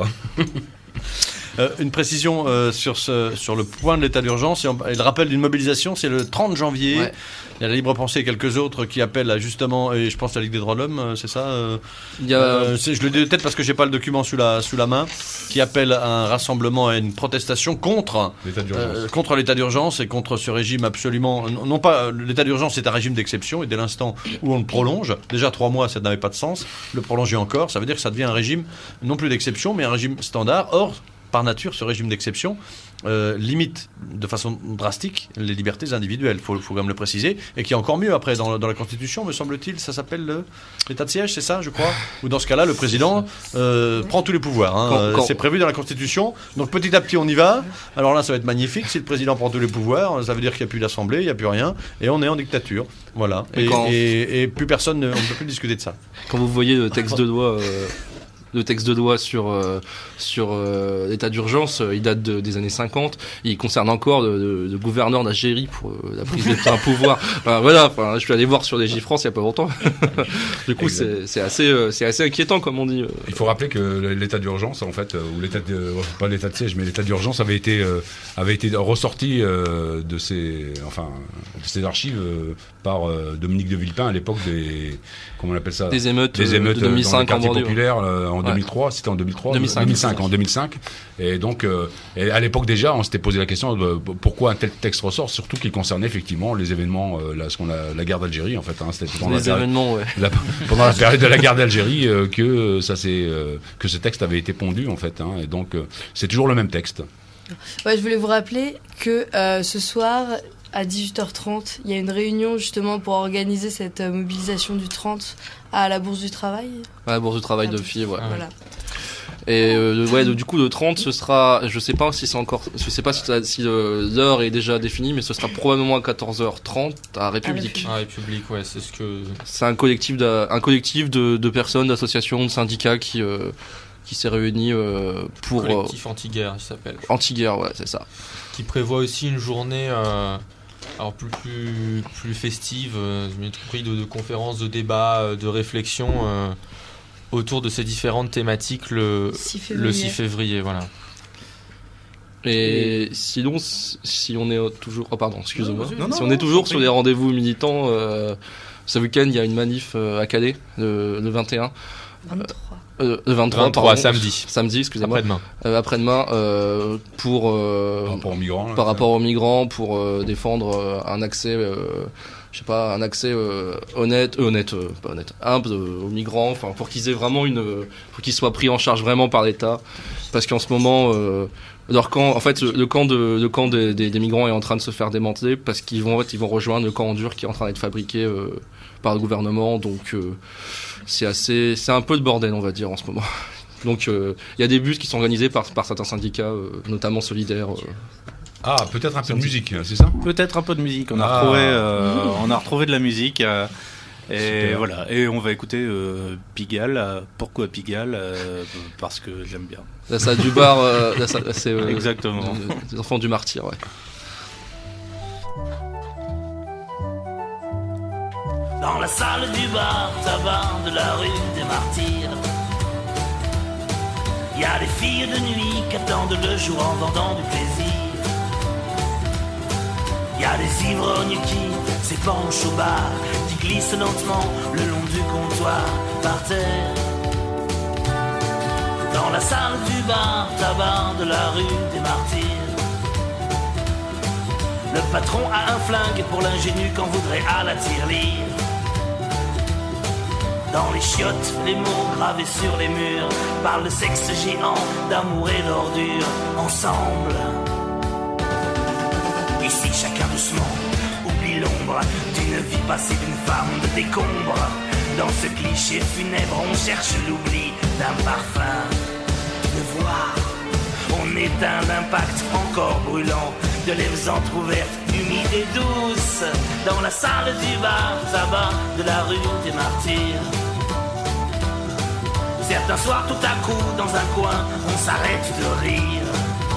Une précision sur le point de l'état d'urgence et le rappel d'une mobilisation, c'est le 30 janvier. Ouais. Il y a la Libre Pensée et quelques autres qui appellent à justement, et je pense à la Ligue des droits de l'homme, c'est ça il y a... je le dis peut-être parce que j'ai pas le document sous la main, qui appelle à un rassemblement, à une protestation contre l'état d'urgence et contre ce régime absolument... Non pas, l'état d'urgence c'est un régime d'exception, et dès l'instant où on le prolonge, déjà 3 mois ça n'avait pas de sens, le prolonger encore, ça veut dire que ça devient un régime non plus d'exception, mais un régime standard. Or, par nature, ce régime d'exception limite de façon drastique les libertés individuelles, faut quand même le préciser, et qui est encore mieux après dans la Constitution, me semble-t-il, ça s'appelle l'état de siège, c'est ça, je crois, où dans ce cas-là, le président prend tous les pouvoirs. Hein. C'est prévu dans la Constitution, donc petit à petit on y va. Alors là, ça va être magnifique, si le président prend tous les pouvoirs, ça veut dire qu'il n'y a plus d'assemblée, il n'y a plus rien, et on est en dictature. Voilà, et plus personne, on ne peut plus discuter de ça. Quand vous voyez le texte de loi... Le texte de loi sur l'état d'urgence, il date des années 50. Il concerne encore le gouverneur d'Algérie pour la prise de pouvoir. Enfin, voilà, je suis allé voir sur les J-France il n'y a pas longtemps. Du coup, c'est assez inquiétant, comme on dit. Il faut rappeler que l'état d'urgence, en fait, ou pas l'état de siège, mais l'état d'urgence avait été ressorti de ses archives par Dominique de Villepin à l'époque des émeutes de 2005 dans le quartier en populaire en 2003, c'était en 2005, et donc à l'époque déjà on s'était posé la question de pourquoi un tel texte ressort, surtout qu'il concernait effectivement les événements, la guerre d'Algérie en fait, hein, c'était pendant pendant la période de la guerre d'Algérie que ce texte avait été pondu en fait, hein, et donc c'est toujours le même texte. Ouais, je voulais vous rappeler que ce soir à 18h30, il y a une réunion justement pour organiser cette mobilisation du 30 à la Bourse du Travail. À la Bourse du Travail de filles, ouais. Voilà. Et du coup le 30 ce sera, je sais pas si l'heure est déjà définie, mais ce sera probablement à 14h30 à République. À République, ouais, c'est un collectif de personnes, d'associations, de syndicats qui s'est réuni pour... Collectif anti-guerre, il s'appelle. Anti-guerre, ouais, c'est ça. Qui prévoit aussi une journée alors plus festive, de conférences, de débats, de réflexions autour de ces différentes thématiques le 6 février, voilà. Et sinon, si on est toujours... Oh pardon, excusez-moi. On est toujours sur les rendez-vous militants, ce week-end, il y a une manif à Calais, le 21. 23. Le 23, samedi, excusez-moi. Après-demain, pour par rapport aux migrants, pour défendre un accès, humble aux migrants, enfin pour qu'ils aient vraiment pour qu'ils soient pris en charge vraiment par l'État, parce qu'en ce moment, leur camp, en fait, le camp des migrants est en train de se faire démanteler parce qu'ils vont rejoindre le camp en dur qui est en train d'être fabriqué par le gouvernement, donc. C'est un peu de bordel, on va dire, en ce moment. Donc il y a des bus qui sont organisés par certains syndicats, notamment solidaires. Ah, peut-être un peu de musique, c'est ça ? Peut-être un peu de musique. On a retrouvé de la musique. Et super. Voilà. Et on va écouter Pigalle. Pourquoi Pigalle ? Parce que j'aime bien. La salle du bar, c'est exactement. Les enfants du martyr, ouais. Dans la salle du bar tabac de la rue des Martyrs, il y a des filles de nuit qui attendent le jour en vendant du plaisir. Il y a des ivrognes qui s'épanchent au bar, qui glissent lentement le long du comptoir par terre. Dans la salle du bar tabac de la rue des Martyrs, le patron a un flingue pour l'ingénu qu'on voudrait à la tirelire. Dans les chiottes, les mots gravés sur les murs parlent de sexe géant, d'amour et d'ordure ensemble. Ici, chacun doucement oublie l'ombre d'une vie passée d'une femme de décombre. Dans ce cliché funèbre, on cherche l'oubli d'un parfum, d'une voix. On éteint l'impact encore brûlant de lèvres entr'ouvertes, humides et douces. Dans la salle du bar tabac de la rue des Martyrs. Certains soirs, tout à coup, dans un coin, on s'arrête de rire.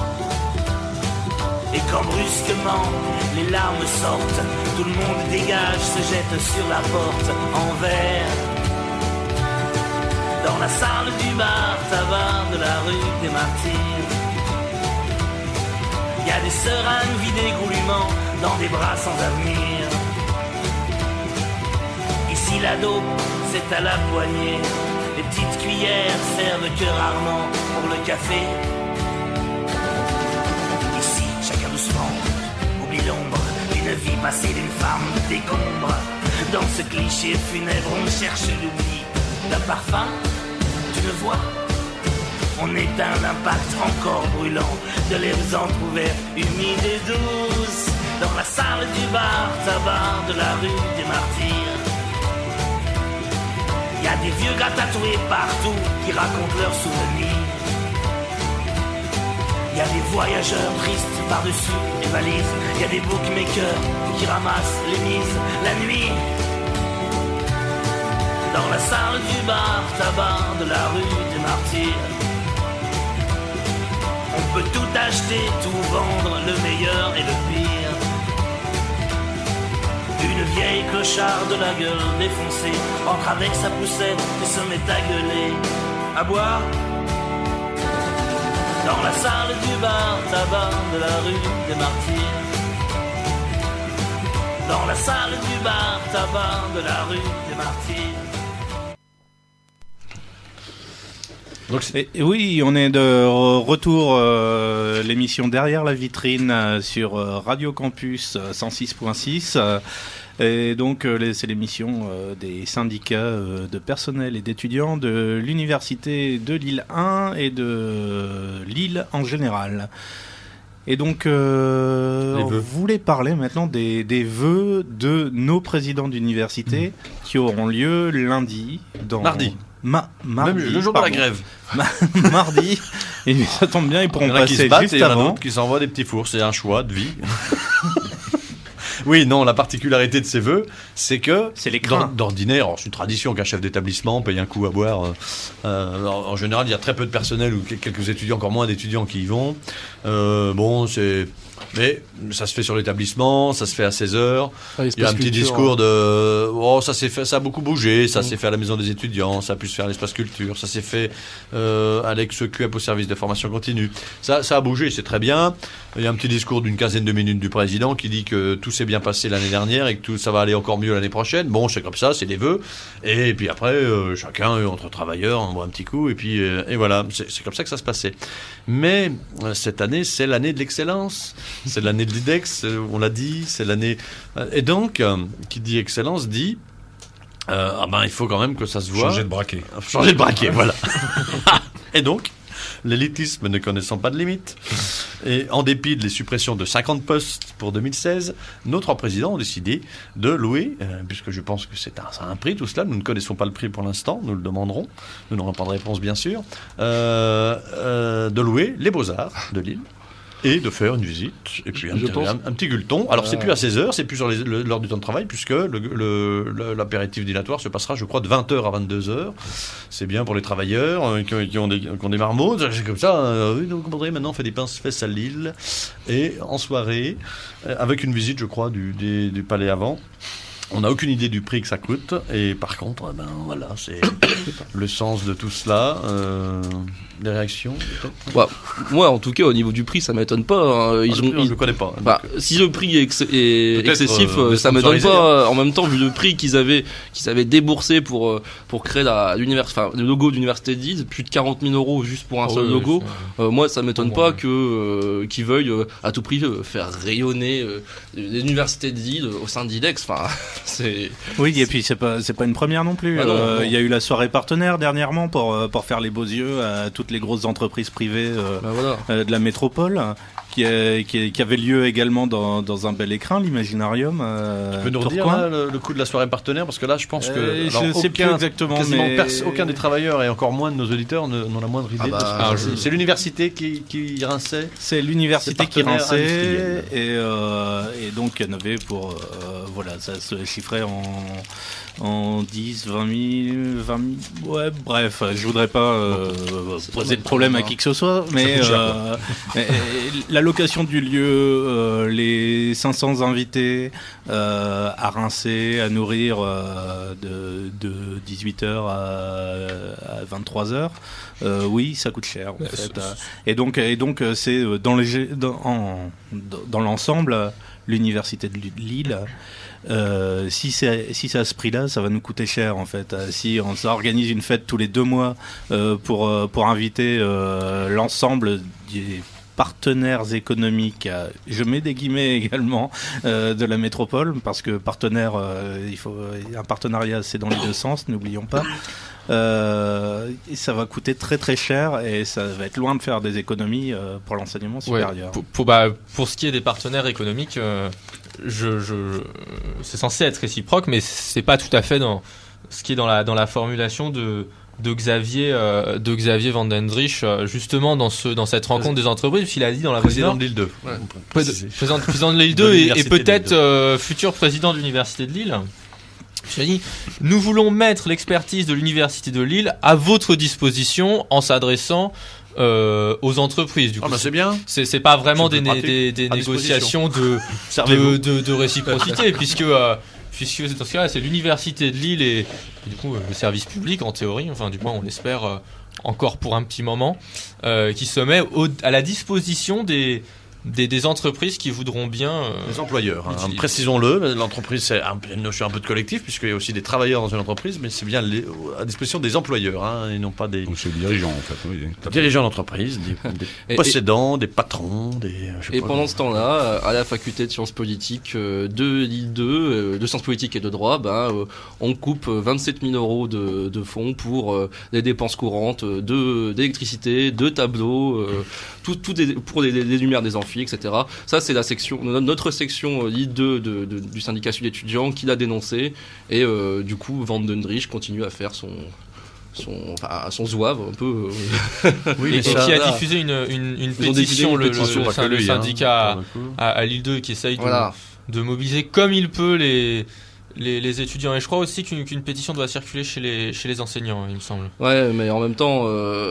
Et quand brusquement, les larmes sortent, tout le monde dégage, se jette sur la porte en verre. Dans la salle du bar tabac de la rue des Martyrs, il y a des seringues vidées goulûment dans des bras sans avenir. Ici, la dope, c'est à la poignée. Les petites cuillères servent que rarement pour le café. Ici, chacun doucement oublie l'ombre d'une vie passée d'une femme de décombre. Dans ce cliché funèbre, on cherche l'oubli d'un parfum, d'une voix. On éteint l'impact encore brûlant de lèvres entr'ouvertes, humides et douces. Dans la salle du bar tabac de la rue des Martyrs, il y a des vieux gars tatoués partout qui racontent leurs souvenirs. Il y a des voyageurs tristes par-dessus les valises. Il y a des bookmakers qui ramassent les mises la nuit. Dans la salle du bar tabac de la rue des Martyrs, on peut tout acheter, tout vendre, le meilleur et le pire. Une vieille clocharde de la gueule défoncée entre avec sa poussette et se met à gueuler, à boire. Dans la salle du bar tabac de la rue des Martyrs. Dans la salle du bar tabac de la rue des Martyrs. Et oui, on est de retour, l'émission Derrière la vitrine sur Radio Campus 106.6. Et donc, c'est l'émission des syndicats de personnel et d'étudiants de l'université de Lille 1 et de Lille en général. Et donc, on voulait parler maintenant des vœux de nos présidents d'université qui auront lieu lundi. Mardi. Mardi. Même le jour de la grève. Mardi. Et ça tombe bien, ils pourront passer qui se battent juste et il y en a avant. d'autres qui s'envoient des petits fours. C'est un choix de vie. Oui, non, la particularité de ces vœux, c'est que d'ordinaire, c'est une tradition qu'un chef d'établissement paye un coup à boire. En général, il y a très peu de personnel ou quelques étudiants, encore moins d'étudiants qui y vont. Mais ça se fait sur l'établissement, ça se fait à 16h. Il y a un petit discours de ça a beaucoup bougé, ça s'est fait à la maison des étudiants, ça a pu se faire à l'espace culture, ça s'est fait à l'ex-QEP au service de formation continue. Ça a bougé, c'est très bien. Il y a un petit discours d'une quinzaine de minutes du président qui dit que tout s'est bien passé l'année dernière et que ça va aller encore mieux l'année prochaine. Bon, c'est comme ça, c'est des vœux. Et puis après, chacun, entre travailleurs, envoie un petit coup. Et puis, et voilà, c'est comme ça que ça se passait. Mais cette année, c'est l'année de l'excellence. C'est l'année de l'IDEX, on l'a dit. C'est l'année. Et donc, qui dit excellence dit. Il faut quand même que ça se voit. Changer de braquet. Changer de braquet, voilà. Et donc, l'élitisme ne connaissant pas de limite, Et en dépit de les suppressions de 50 postes pour 2016, nos 3 présidents ont décidé de louer, puisque je pense que ça a un prix tout cela, nous ne connaissons pas le prix pour l'instant, nous le demanderons, nous n'aurons pas de réponse bien sûr, de louer les Beaux-Arts de Lille. Et de faire une visite, et puis un petit gueuleton. Alors, c'est plus à 16h, c'est plus sur l'heure du temps de travail, puisque l'apéritif dînatoire se passera, je crois, de 20h à 22h. C'est bien pour les travailleurs qui ont des marmots. C'est comme ça. Oui, vous comprendrez, maintenant, on fait des pinces-fesses à Lille. Et en soirée, avec une visite, je crois, du palais avant. On n'a aucune idée du prix que ça coûte. Et par contre, voilà, c'est le sens de tout cela. Des réactions Moi, en tout cas, au niveau du prix, ça m'étonne pas. Hein. Je ne le connais pas. Si le prix est excessif, ça m'étonne pas. En même temps, vu le prix qu'ils avaient déboursé pour créer le logo d'Université de Lille, plus de 40 000 € juste pour un seul logo. Moi, ça m'étonne pas qu'ils veuillent à tout prix faire rayonner l'Université de Lille au sein d'IDEX. Oui, et puis c'est pas une première non plus. Il y a eu la soirée partenaire dernièrement pour faire les beaux yeux à toutes les grosses entreprises privées de la métropole, qui avait lieu également dans un bel écrin, l'Imaginarium. Tu peux nous redire le coût de la soirée partenaire, parce que là je pense que je ne sais plus exactement, aucun des travailleurs et encore moins de nos auditeurs n'ont la moindre idée. C'est l'université qui rinçait. C'est l'université qui rinçait et donc il y en avait pour ça se chiffrait en 10, 20 000, ouais, bref, je voudrais pas poser de problème à qui que ce soit, mais la location du lieu, les 500 invités à rincer, à nourrir de 18h à 23h, oui, ça coûte cher en fait. Et donc c'est dans l'ensemble l'université de Lille. Si c'est à ce prix-là, ça va nous coûter cher en fait. Si on s'organise une fête tous les 2 mois pour inviter l'ensemble des partenaires économiques, je mets des guillemets également, de la métropole, parce que partenaire, un partenariat c'est dans les deux sens, n'oublions pas. Ça va coûter très très cher et ça va être loin de faire des économies pour l'enseignement supérieur. Pour ce qui est des partenaires économiques, c'est censé être réciproque, mais c'est pas tout à fait dans ce qui est dans la formulation de Xavier Van den Driesch, justement dans cette rencontre des entreprises, puisqu'il a dit dans la président de Lille 2. Président de Lille 2 et peut-être futur président de l'Université de Lille. Il a dit, nous voulons mettre l'expertise de l'Université de Lille à votre disposition en s'adressant aux entreprises. Du coup, c'est bien. C'est pas vraiment des négociations de réciprocité, puisque dans ce cas-là, c'est l'Université de Lille et du coup le service public en théorie, enfin du moins on l'espère encore pour un petit moment, qui se met à la disposition des entreprises qui voudront bien... les employeurs, précisons-le, l'entreprise c'est une notion un peu de collectif, puisqu'il y a aussi des travailleurs dans une entreprise, mais c'est bien à disposition des employeurs, et non pas des... Donc c'est les dirigeants en fait. Oui, dirigeants d'entreprise, des possédants, des patrons, pendant ce temps-là, à la faculté de sciences politiques de Lille 2, de sciences politiques et de droit, on coupe 27 000 € de fonds pour des dépenses courantes, d'électricité, de tableaux, pour les lumières des amphis, etc. Ça, c'est notre section Lille 2 du syndicat sud étudiant qui l'a dénoncé, et du coup Van den Driesch continue à faire son zouave un peu. Oui, et qui a diffusé une pétition, le syndicat à Lille 2, qui essaye de mobiliser comme il peut les étudiants, et je crois aussi qu'une pétition doit circuler chez les enseignants, il me semble. Ouais, mais en même temps,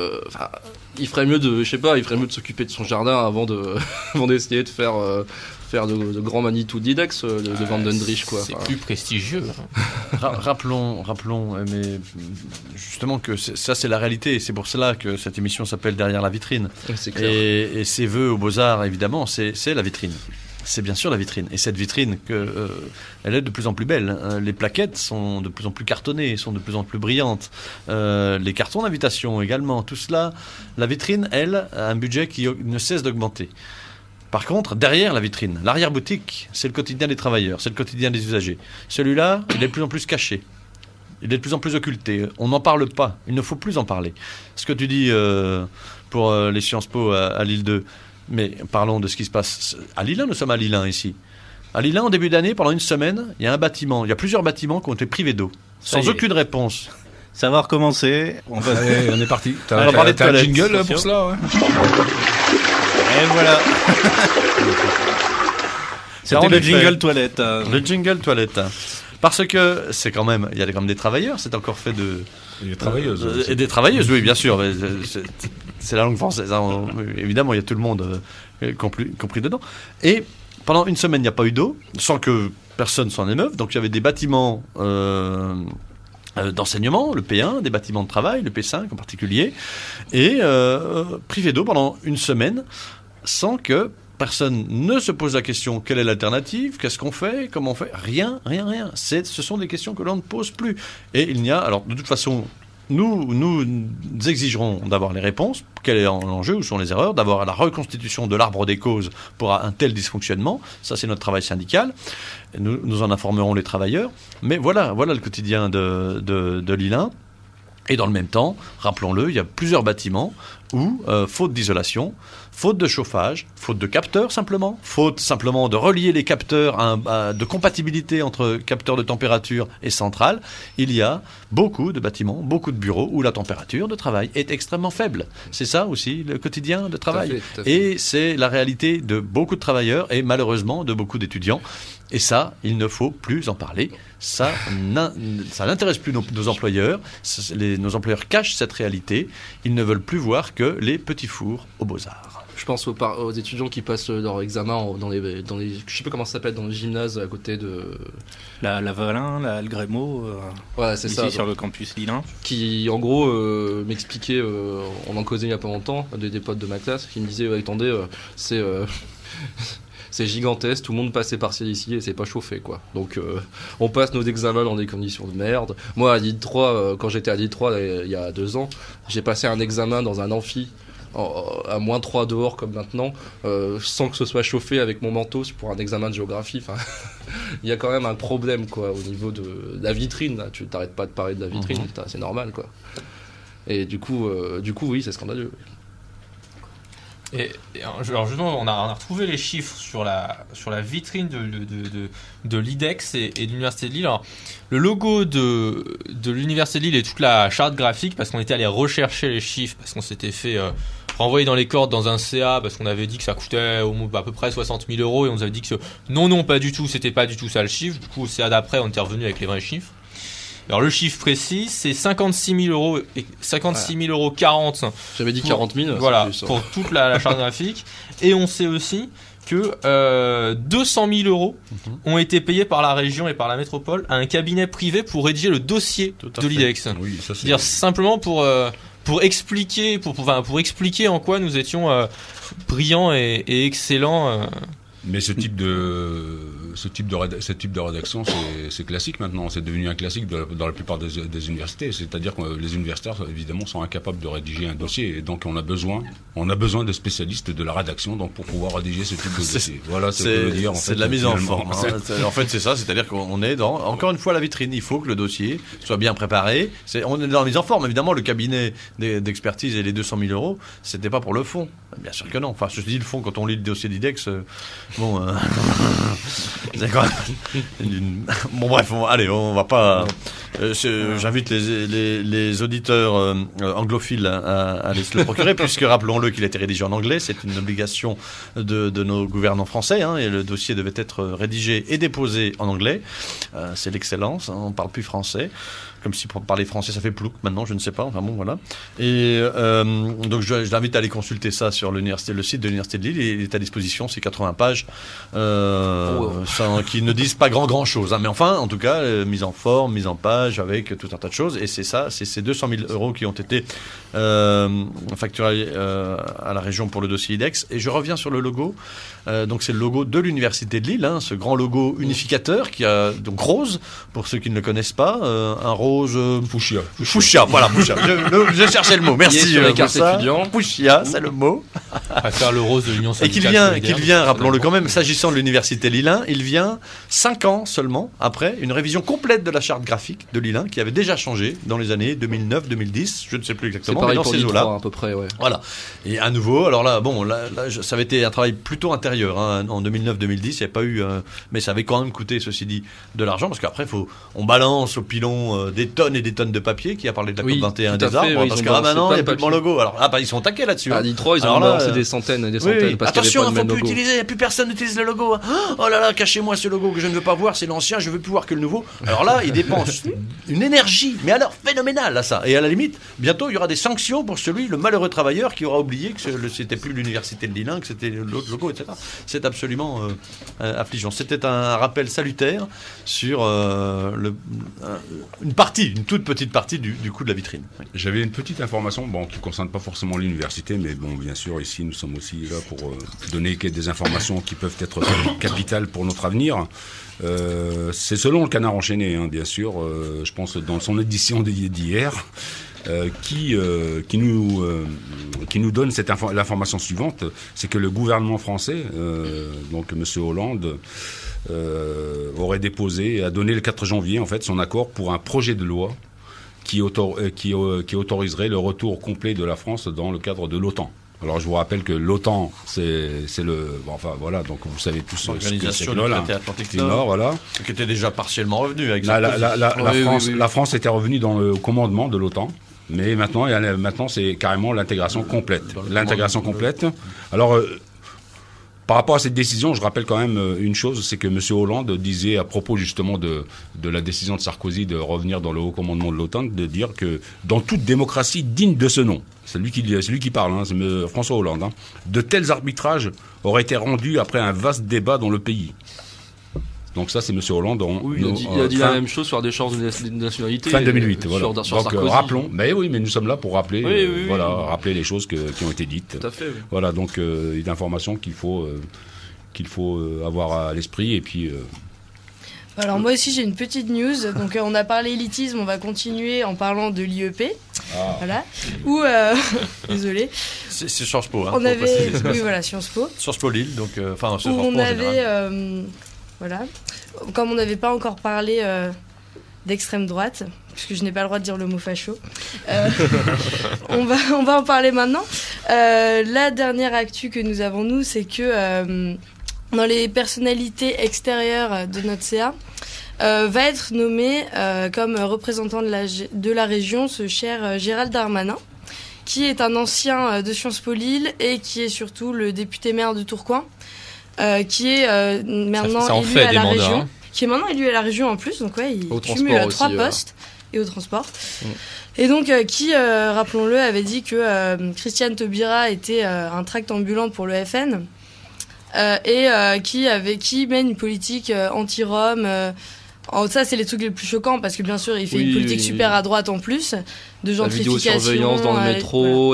il ferait mieux de s'occuper de son jardin avant d'essayer de faire de grands Manitou d'IDEX de Van den Driesch, quoi. C'est plus prestigieux. Rappelons, mais justement que ça c'est la réalité, et c'est pour cela que cette émission s'appelle Derrière la vitrine. C'est clair. Et ses vœux aux Beaux-Arts, évidemment, c'est la vitrine. C'est bien sûr la vitrine. Et cette vitrine, elle est de plus en plus belle. Les plaquettes sont de plus en plus cartonnées, sont de plus en plus brillantes. Les cartons d'invitation également. Tout cela, la vitrine, elle, a un budget qui ne cesse d'augmenter. Par contre, derrière la vitrine, l'arrière-boutique, c'est le quotidien des travailleurs, c'est le quotidien des usagers. Celui-là, il est de plus en plus caché. Il est de plus en plus occulté. On n'en parle pas. Il ne faut plus en parler. Ce que tu dis pour les Sciences Po à Lille 2, Mais parlons de ce qui se passe à Lille 1. Nous sommes à Lille 1 ici. À Lille 1, en début d'année, pendant une semaine, il y a plusieurs bâtiments qui ont été privés d'eau, sans aucune réponse. Ça va recommencer. Allez, on est parti. On va parler de T'as un toilettes. jingle pour cela, ouais. Et voilà. C'était le jingle toilette. Le jingle toilette. Parce que c'est quand même, il y a quand même des travailleurs, c'est encore fait de... Et les travailleuses. Et des travailleuses, oui, bien sûr. Mais c'est la langue française. Hein. Évidemment, il y a tout le monde compris dedans. Et pendant une semaine, il n'y a pas eu d'eau, sans que personne s'en émeuve. Donc, il y avait des bâtiments d'enseignement, le P1, des bâtiments de travail, le P5 en particulier, et privés d'eau pendant une semaine, sans que personne ne se pose la question quelle est l'alternative, qu'est-ce qu'on fait, comment on fait, rien. Ce sont des questions que l'on ne pose plus. Et il n'y a, alors de toute façon, nous exigerons d'avoir les réponses, quel est l'enjeu, où sont les erreurs, d'avoir la reconstitution de l'arbre des causes pour un tel dysfonctionnement, ça c'est notre travail syndical, nous en informerons les travailleurs, mais voilà le quotidien de Lille 1. Et dans le même temps, rappelons-le, il y a plusieurs bâtiments où, faute d'isolation, faute de chauffage, faute de capteurs simplement, faute simplement de relier les capteurs de compatibilité entre capteurs de température et centrale, il y a beaucoup de bâtiments, beaucoup de bureaux où la température de travail est extrêmement faible. C'est ça aussi le quotidien de travail. Tout à fait. Et c'est la réalité de beaucoup de travailleurs et malheureusement de beaucoup d'étudiants. Et ça, il ne faut plus en parler. Ça n'intéresse plus nos employeurs. Nos employeurs cachent cette réalité. Ils ne veulent plus voir que les petits fours aux Beaux-Arts. Je pense aux étudiants qui passent leur examen dans les je sais pas comment ça s'appelle, dans le gymnase à côté de La Valin, le Grémo, voilà, c'est ici ça, sur le campus Lille 1. Qui en gros m'expliquait, on en causait il y a pas longtemps, des potes de ma classe qui me disaient attendez, c'est gigantesque, tout le monde passe ses partiels ici et c'est pas chauffé quoi. Donc on passe nos examens dans des conditions de merde. Moi à Lille 3, quand j'étais à Lille 3 il y a 2 ans, j'ai passé un examen dans un amphi à -3 dehors comme maintenant, sans que ce soit chauffé avec mon manteau pour un examen de géographie. Enfin, il y a quand même un problème quoi au niveau de la vitrine. Là. Tu t'arrêtes pas de parler de la vitrine, c'est normal quoi. Et du coup oui, c'est scandaleux. Et alors justement, on a retrouvé les chiffres sur la vitrine de l'IDEX et de l'Université de Lille. Alors, le logo de l'Université de Lille et toute la charte graphique, parce qu'on était allé rechercher les chiffres, parce qu'on s'était fait renvoyer dans les cordes dans un CA, parce qu'on avait dit que ça coûtait à peu près 60 000 euros, et on nous avait dit que non, pas du tout, c'était pas du tout ça le chiffre. Du coup, au CA d'après, on était revenu avec les vrais chiffres. Alors le chiffre précis, c'est 56 000 euros et 56 000 euros 40. J'avais dit 40 000. Voilà, plus, pour toute la charte graphique. Et on sait aussi que 200 000 euros ont été payés par la région et par la métropole à un cabinet privé pour rédiger le dossier de l'IDEX. Oui, ça c'est. C'est-à-dire simplement pour expliquer en quoi nous étions brillants et excellents. Mais ce type de rédaction, c'est classique maintenant. C'est devenu un classique dans la plupart des universités. C'est-à-dire que les universitaires, évidemment, sont incapables de rédiger un dossier. Et donc, on a besoin de spécialistes de la rédaction donc pour pouvoir rédiger ce type de dossier. Voilà, c'est dire. C'est de la mise en forme. En fait, c'est ça. C'est-à-dire qu'on est encore une fois, la vitrine. Il faut que le dossier soit bien préparé. On est dans la mise en forme. Évidemment, le cabinet d'expertise et les 200 000 euros, c'était pas pour le fond. Bien sûr que non. Enfin, je dis le fond, quand on lit le dossier d'IDEX, bon, c'est quand même bon, bref, allez, on va pas. J'invite les auditeurs anglophiles à aller se le procurer, puisque rappelons-le qu'il a été rédigé en anglais. C'est une obligation de nos gouvernants français, et le dossier devait être rédigé et déposé en anglais. C'est l'excellence. On parle plus français. Comme si pour parler français ça fait plouc maintenant, je ne sais pas, enfin bon voilà. Et donc je l'invite à aller consulter ça sur le site de l'Université de Lille, il est à disposition, c'est 80 pages qui ne disent pas grand chose, mais enfin en tout cas mise en forme, mise en page avec tout un tas de choses, et c'est ça, c'est ces 200 000 euros qui ont été facturés à la région pour le dossier IDEX. Et je reviens sur le logo, donc c'est le logo de l'Université de Lille, ce grand logo unificateur qui a donc rose, pour ceux qui ne le connaissent pas, un rose Fuchsia. Fuchsia, voilà, fuchsia. Je cherchais le mot. Merci. Sur les cartes étudiants. Fuchsia, c'est le mot. À faire le rose de l'Union Et syndicale qu'il vient, rappelons-le quand même, s'agissant de l'université Lille 1, il vient 5 ans seulement après une révision complète de la charte graphique de Lille 1 qui avait déjà changé dans les années 2009-2010, je ne sais plus C'est exactement, mais pareil dans pour ces Lille eaux-là. 3 à peu près, ouais. Voilà. Et à nouveau, alors là, bon, ça avait été un travail plutôt intérieur. Hein. En 2009-2010, il n'y avait pas eu, mais ça avait quand même coûté, ceci dit, de l'argent, parce qu'après, on balance au pilon des tonnes et des tonnes de papier, qui a parlé de la Oui, COP21 tout à des arbres, fait, oui, parce ils que ont là, maintenant, il n'y a balancé plus de mon plein de logo. Alors, ils sont taqués là-dessus. À Hein. Lille 3, ils ont Alors là, balancé des centaines et des centaines parce qu'il n'y avait attention, pas il le ne même faut plus logo. utiliser, il n'y a plus personne n'utilise le logo. Hein. Oh là là, cachez-moi ce logo que je ne veux pas voir, c'est l'ancien, je veux plus voir que le nouveau. Alors là, ils dépensent une énergie, mais alors phénoménale à ça. Et à la limite, bientôt, il y aura des sanctions pour le malheureux travailleur qui aura oublié que c'était plus l'université de Lille 1, que c'était l'autre logo, etc. C'est absolument affligeant. C'était un rappel salutaire sur une toute petite partie du coût de la vitrine. Oui. J'avais une petite information, qui ne concerne pas forcément l'université, mais bon, bien sûr, ici, nous sommes aussi là pour donner des informations qui peuvent être capitales pour notre avenir. C'est selon le Canard enchaîné, hein, bien sûr, je pense dans son édition d'hier, qui nous donne l'information suivante, c'est que le gouvernement français, donc M. Hollande, aurait déposé et a donné le 4 janvier en fait son accord pour un projet de loi qui autoriserait le retour complet de la France dans le cadre de l'OTAN. Alors je vous rappelle que l'OTAN, c'est le... voilà, donc vous savez tous l'organisation du traité Atlantique Nord, voilà. Qui était déjà partiellement revenu avec la France était revenue dans le commandement de l'OTAN. Mais maintenant, c'est carrément l'intégration complète. Alors, par rapport à cette décision, je rappelle quand même une chose, c'est que M. Hollande disait à propos justement de la décision de Sarkozy de revenir dans le haut commandement de l'OTAN, de dire que dans toute démocratie digne de ce nom, c'est lui qui parle, hein, c'est François Hollande, hein, de tels arbitrages auraient été rendus après un vaste débat dans le pays. Donc ça, c'est M. Hollande. Il a dit la même chose sur la décharge de nationalité. Fin 2008, voilà. Sur donc Sarkozy. rappelons. Mais oui, mais nous sommes là pour rappeler, rappeler les choses qui ont été dites. Tout à fait. Oui. Voilà, donc une information qu'il faut avoir à l'esprit et puis. Alors moi aussi j'ai une petite news. Donc on a parlé élitisme, on va continuer en parlant de l'IEP. Voilà. Ou désolé. C'est Sciences Po. Hein, on avait Sciences Po. Sciences Po Lille, donc Sciences Po on avait voilà. Comme on n'avait pas encore parlé d'extrême droite, puisque je n'ai pas le droit de dire le mot facho, on va en parler maintenant. La dernière actu que nous avons, c'est que dans les personnalités extérieures de notre CA, va être nommé comme représentant de la région ce cher Gérald Darmanin, qui est un ancien de Sciences Po Lille et qui est surtout le député maire de Tourcoing. Qui est maintenant élu à la région, qui est maintenant élu à la région en plus, donc ouais, il cumule 3 postes et au transport. Et donc qui, rappelons-le, avait dit que Christiane Taubira était un tract ambulant pour le FN et qui mène une politique anti-Rome. Ça, c'est les trucs les plus choquants parce que bien sûr, il fait une politique super à droite en plus, de gentrification. La vidéosurveillance dans le métro,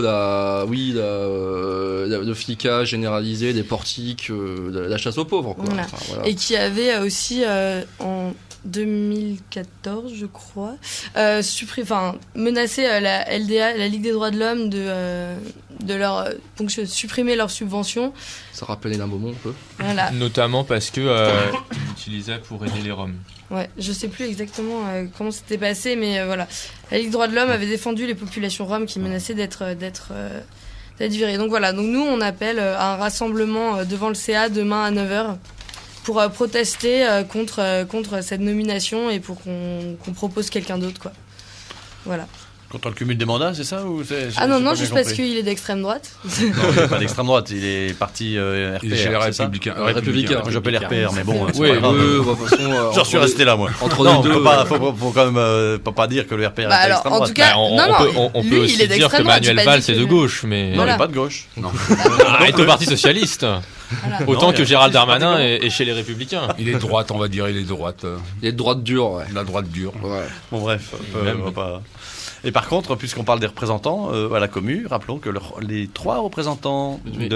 le flicage généralisé des portiques, la chasse aux pauvres. Quoi. Voilà. Voilà. Et qui avait aussi en 2014, je crois, menacé la LDA, la Ligue des droits de l'homme, de leur supprimer leurs subventions. Ça rappelle Hénin Beaumont un peu. Voilà. Notamment parce que ils l'utilisaient pour aider les Roms. Ouais, je sais plus exactement comment c'était passé, mais voilà. La Ligue des droits de l'homme avait défendu les populations roms qui menaçaient d'être virées. Donc voilà, donc nous on appelle à un rassemblement devant le CA demain à 9h pour protester contre cette nomination et pour qu'on propose quelqu'un d'autre, quoi. Voilà. Contre le cumul des mandats, c'est ça ou non, juste parce qu'il est d'extrême droite. Non, il n'est pas d'extrême droite, il est parti RPR. Il est républicain. J'appelle RPR, mais bon, c'est pas grave. J'en suis resté là, moi. Entre non, les deux, faut quand même pas dire que le RPR est d'extrême droite. En tout cas, on peut aussi dire que Manuel Valls est de gauche, mais... Non, il n'est pas de gauche. Non. Il est au Parti Socialiste. Voilà. Autant que Gérald Darmanin est chez les Républicains. Il est de droite, on va dire, il est de droite. Il est de droite dure, ouais. La droite dure. Ouais. Bon, bref, on va pas... Et par contre, puisqu'on parle des représentants à la commu, rappelons que les 3 représentants du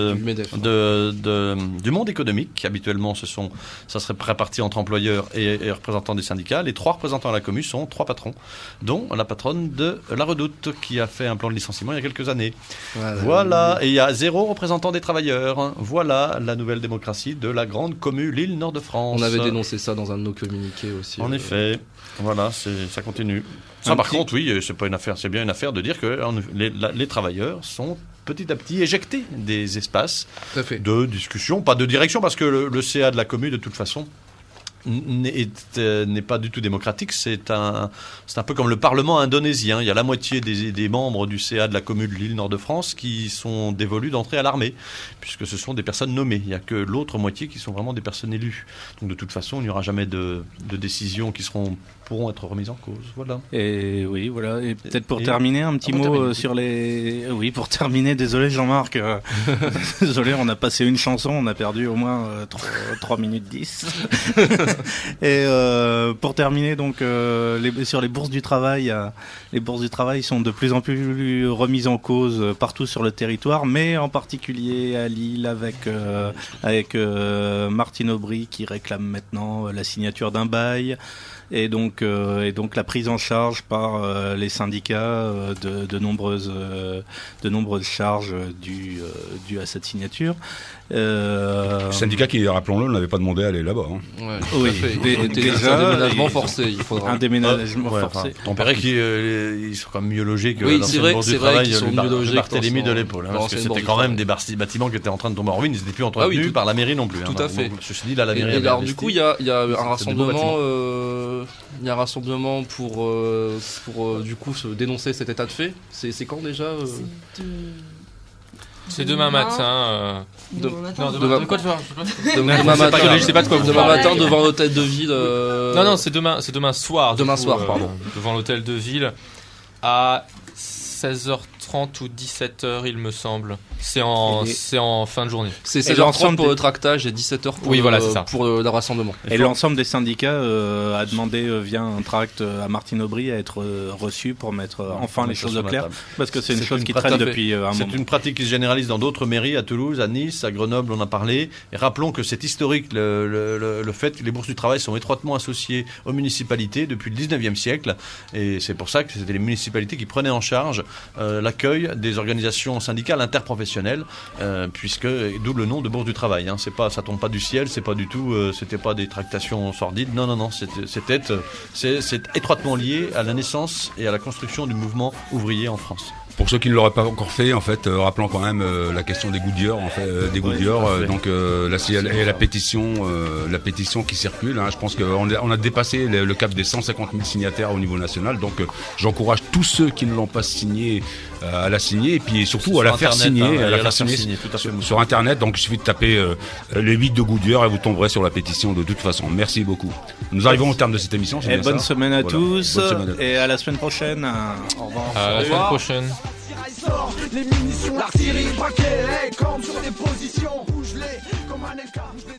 monde économique, habituellement ça serait réparti entre employeurs et représentants des syndicats, les 3 représentants à la commu sont 3 patrons, dont la patronne de La Redoute qui a fait un plan de licenciement il y a quelques années. Voilà. Et il y a 0 représentant des travailleurs. Voilà la nouvelle démocratie de la grande commu Lille Nord-de-France. On avait dénoncé ça dans un de nos communiqués aussi. En effet. Voilà, ça continue. Ça, par contre, oui, c'est pas une affaire. C'est bien une affaire de dire que les travailleurs sont petit à petit éjectés des espaces de discussion, pas de direction, parce que le CA de la commune, de toute façon, n'est pas du tout démocratique. C'est un peu comme le Parlement indonésien. Il y a la moitié des membres du CA de la commune de Lille Nord-de-France qui sont dévolus d'entrer à l'armée, puisque ce sont des personnes nommées. Il n'y a que l'autre moitié qui sont vraiment des personnes élues. Donc de toute façon, il n'y aura jamais de décisions qui pourront être remises en cause. Voilà. Et oui, voilà. Et peut-être pour terminer, un petit mot sur les... Oui, pour terminer, désolé Jean-Marc. Désolé, on a passé une chanson, on a perdu au moins 3 minutes 10. Et pour terminer, donc, sur les bourses du travail, les bourses du travail sont de plus en plus remises en cause partout sur le territoire, mais en particulier à Lille avec Martine Aubry qui réclame maintenant la signature d'un bail. Et donc la prise en charge par les syndicats de nombreuses charges dues à cette signature. Syndicat qui, rappelons-le, n'avait pas demandé à aller là-bas. Hein. Ouais, oui, déjà, un déménagement forcé. Il faudra un déménagement forcé. On paraît qu'ils sont quand même mieux logés que l'ancienne bourse du travail. Qu'ils sont mieux logés. Barthélemy de l'épaule, parce que c'était quand même des bâtiments qui étaient en train de tomber en ruine. Ils n'étaient plus entretenus par la mairie non plus. Tout à fait. Ceci dit, là, la mairie. Et alors, du coup, il y a un rassemblement. Il y a un rassemblement pour du coup se dénoncer cet état de fait. C'est quand déjà C'est demain matin. Demain matin devant l'hôtel de ville. Non, c'est demain soir. Demain soir, pardon. Devant l'hôtel de ville à 16h30 ou 17h, il me semble. C'est en fin de journée. C'est 16h30 pour le tractage et 17h pour le rassemblement. Et l'ensemble des syndicats a demandé via un tract à Martine Aubry à être reçu pour mettre enfin les choses au clair, parce que c'est une chose qui traîne depuis un moment. C'est une pratique qui se généralise dans d'autres mairies, à Toulouse, à Nice, à Grenoble, on en a parlé. Et rappelons que c'est historique, le fait que les bourses du travail sont étroitement associées aux municipalités depuis le 19e siècle. Et c'est pour ça que c'était les municipalités qui prenaient en charge l'accueil des organisations syndicales interprofessionnelles, puisque d'où le nom de bourse du travail. Hein. Ça tombe pas du ciel, c'est pas du tout, c'était pas des tractations sordides. Non, c'est étroitement lié à la naissance et à la construction du mouvement ouvrier en France. Pour ceux qui ne l'auraient pas encore fait, en fait, rappelons quand même la question des Goodyear, donc la pétition qui circule. Hein, je pense qu'on a dépassé le cap des 150 000 signataires au niveau national. Donc, j'encourage tous ceux qui ne l'ont pas signé à la signer et puis surtout à la faire signer, sur Internet. Donc, il suffit de taper les 8 de Goodyear et vous tomberez sur la pétition de toute façon. Merci beaucoup. Nous arrivons au terme de cette émission. Bonne semaine à tous et à la semaine prochaine. Au revoir. À la semaine prochaine. Les munitions, l'artillerie, braquées, les cornes sur des positions, bouge-les comme un écart.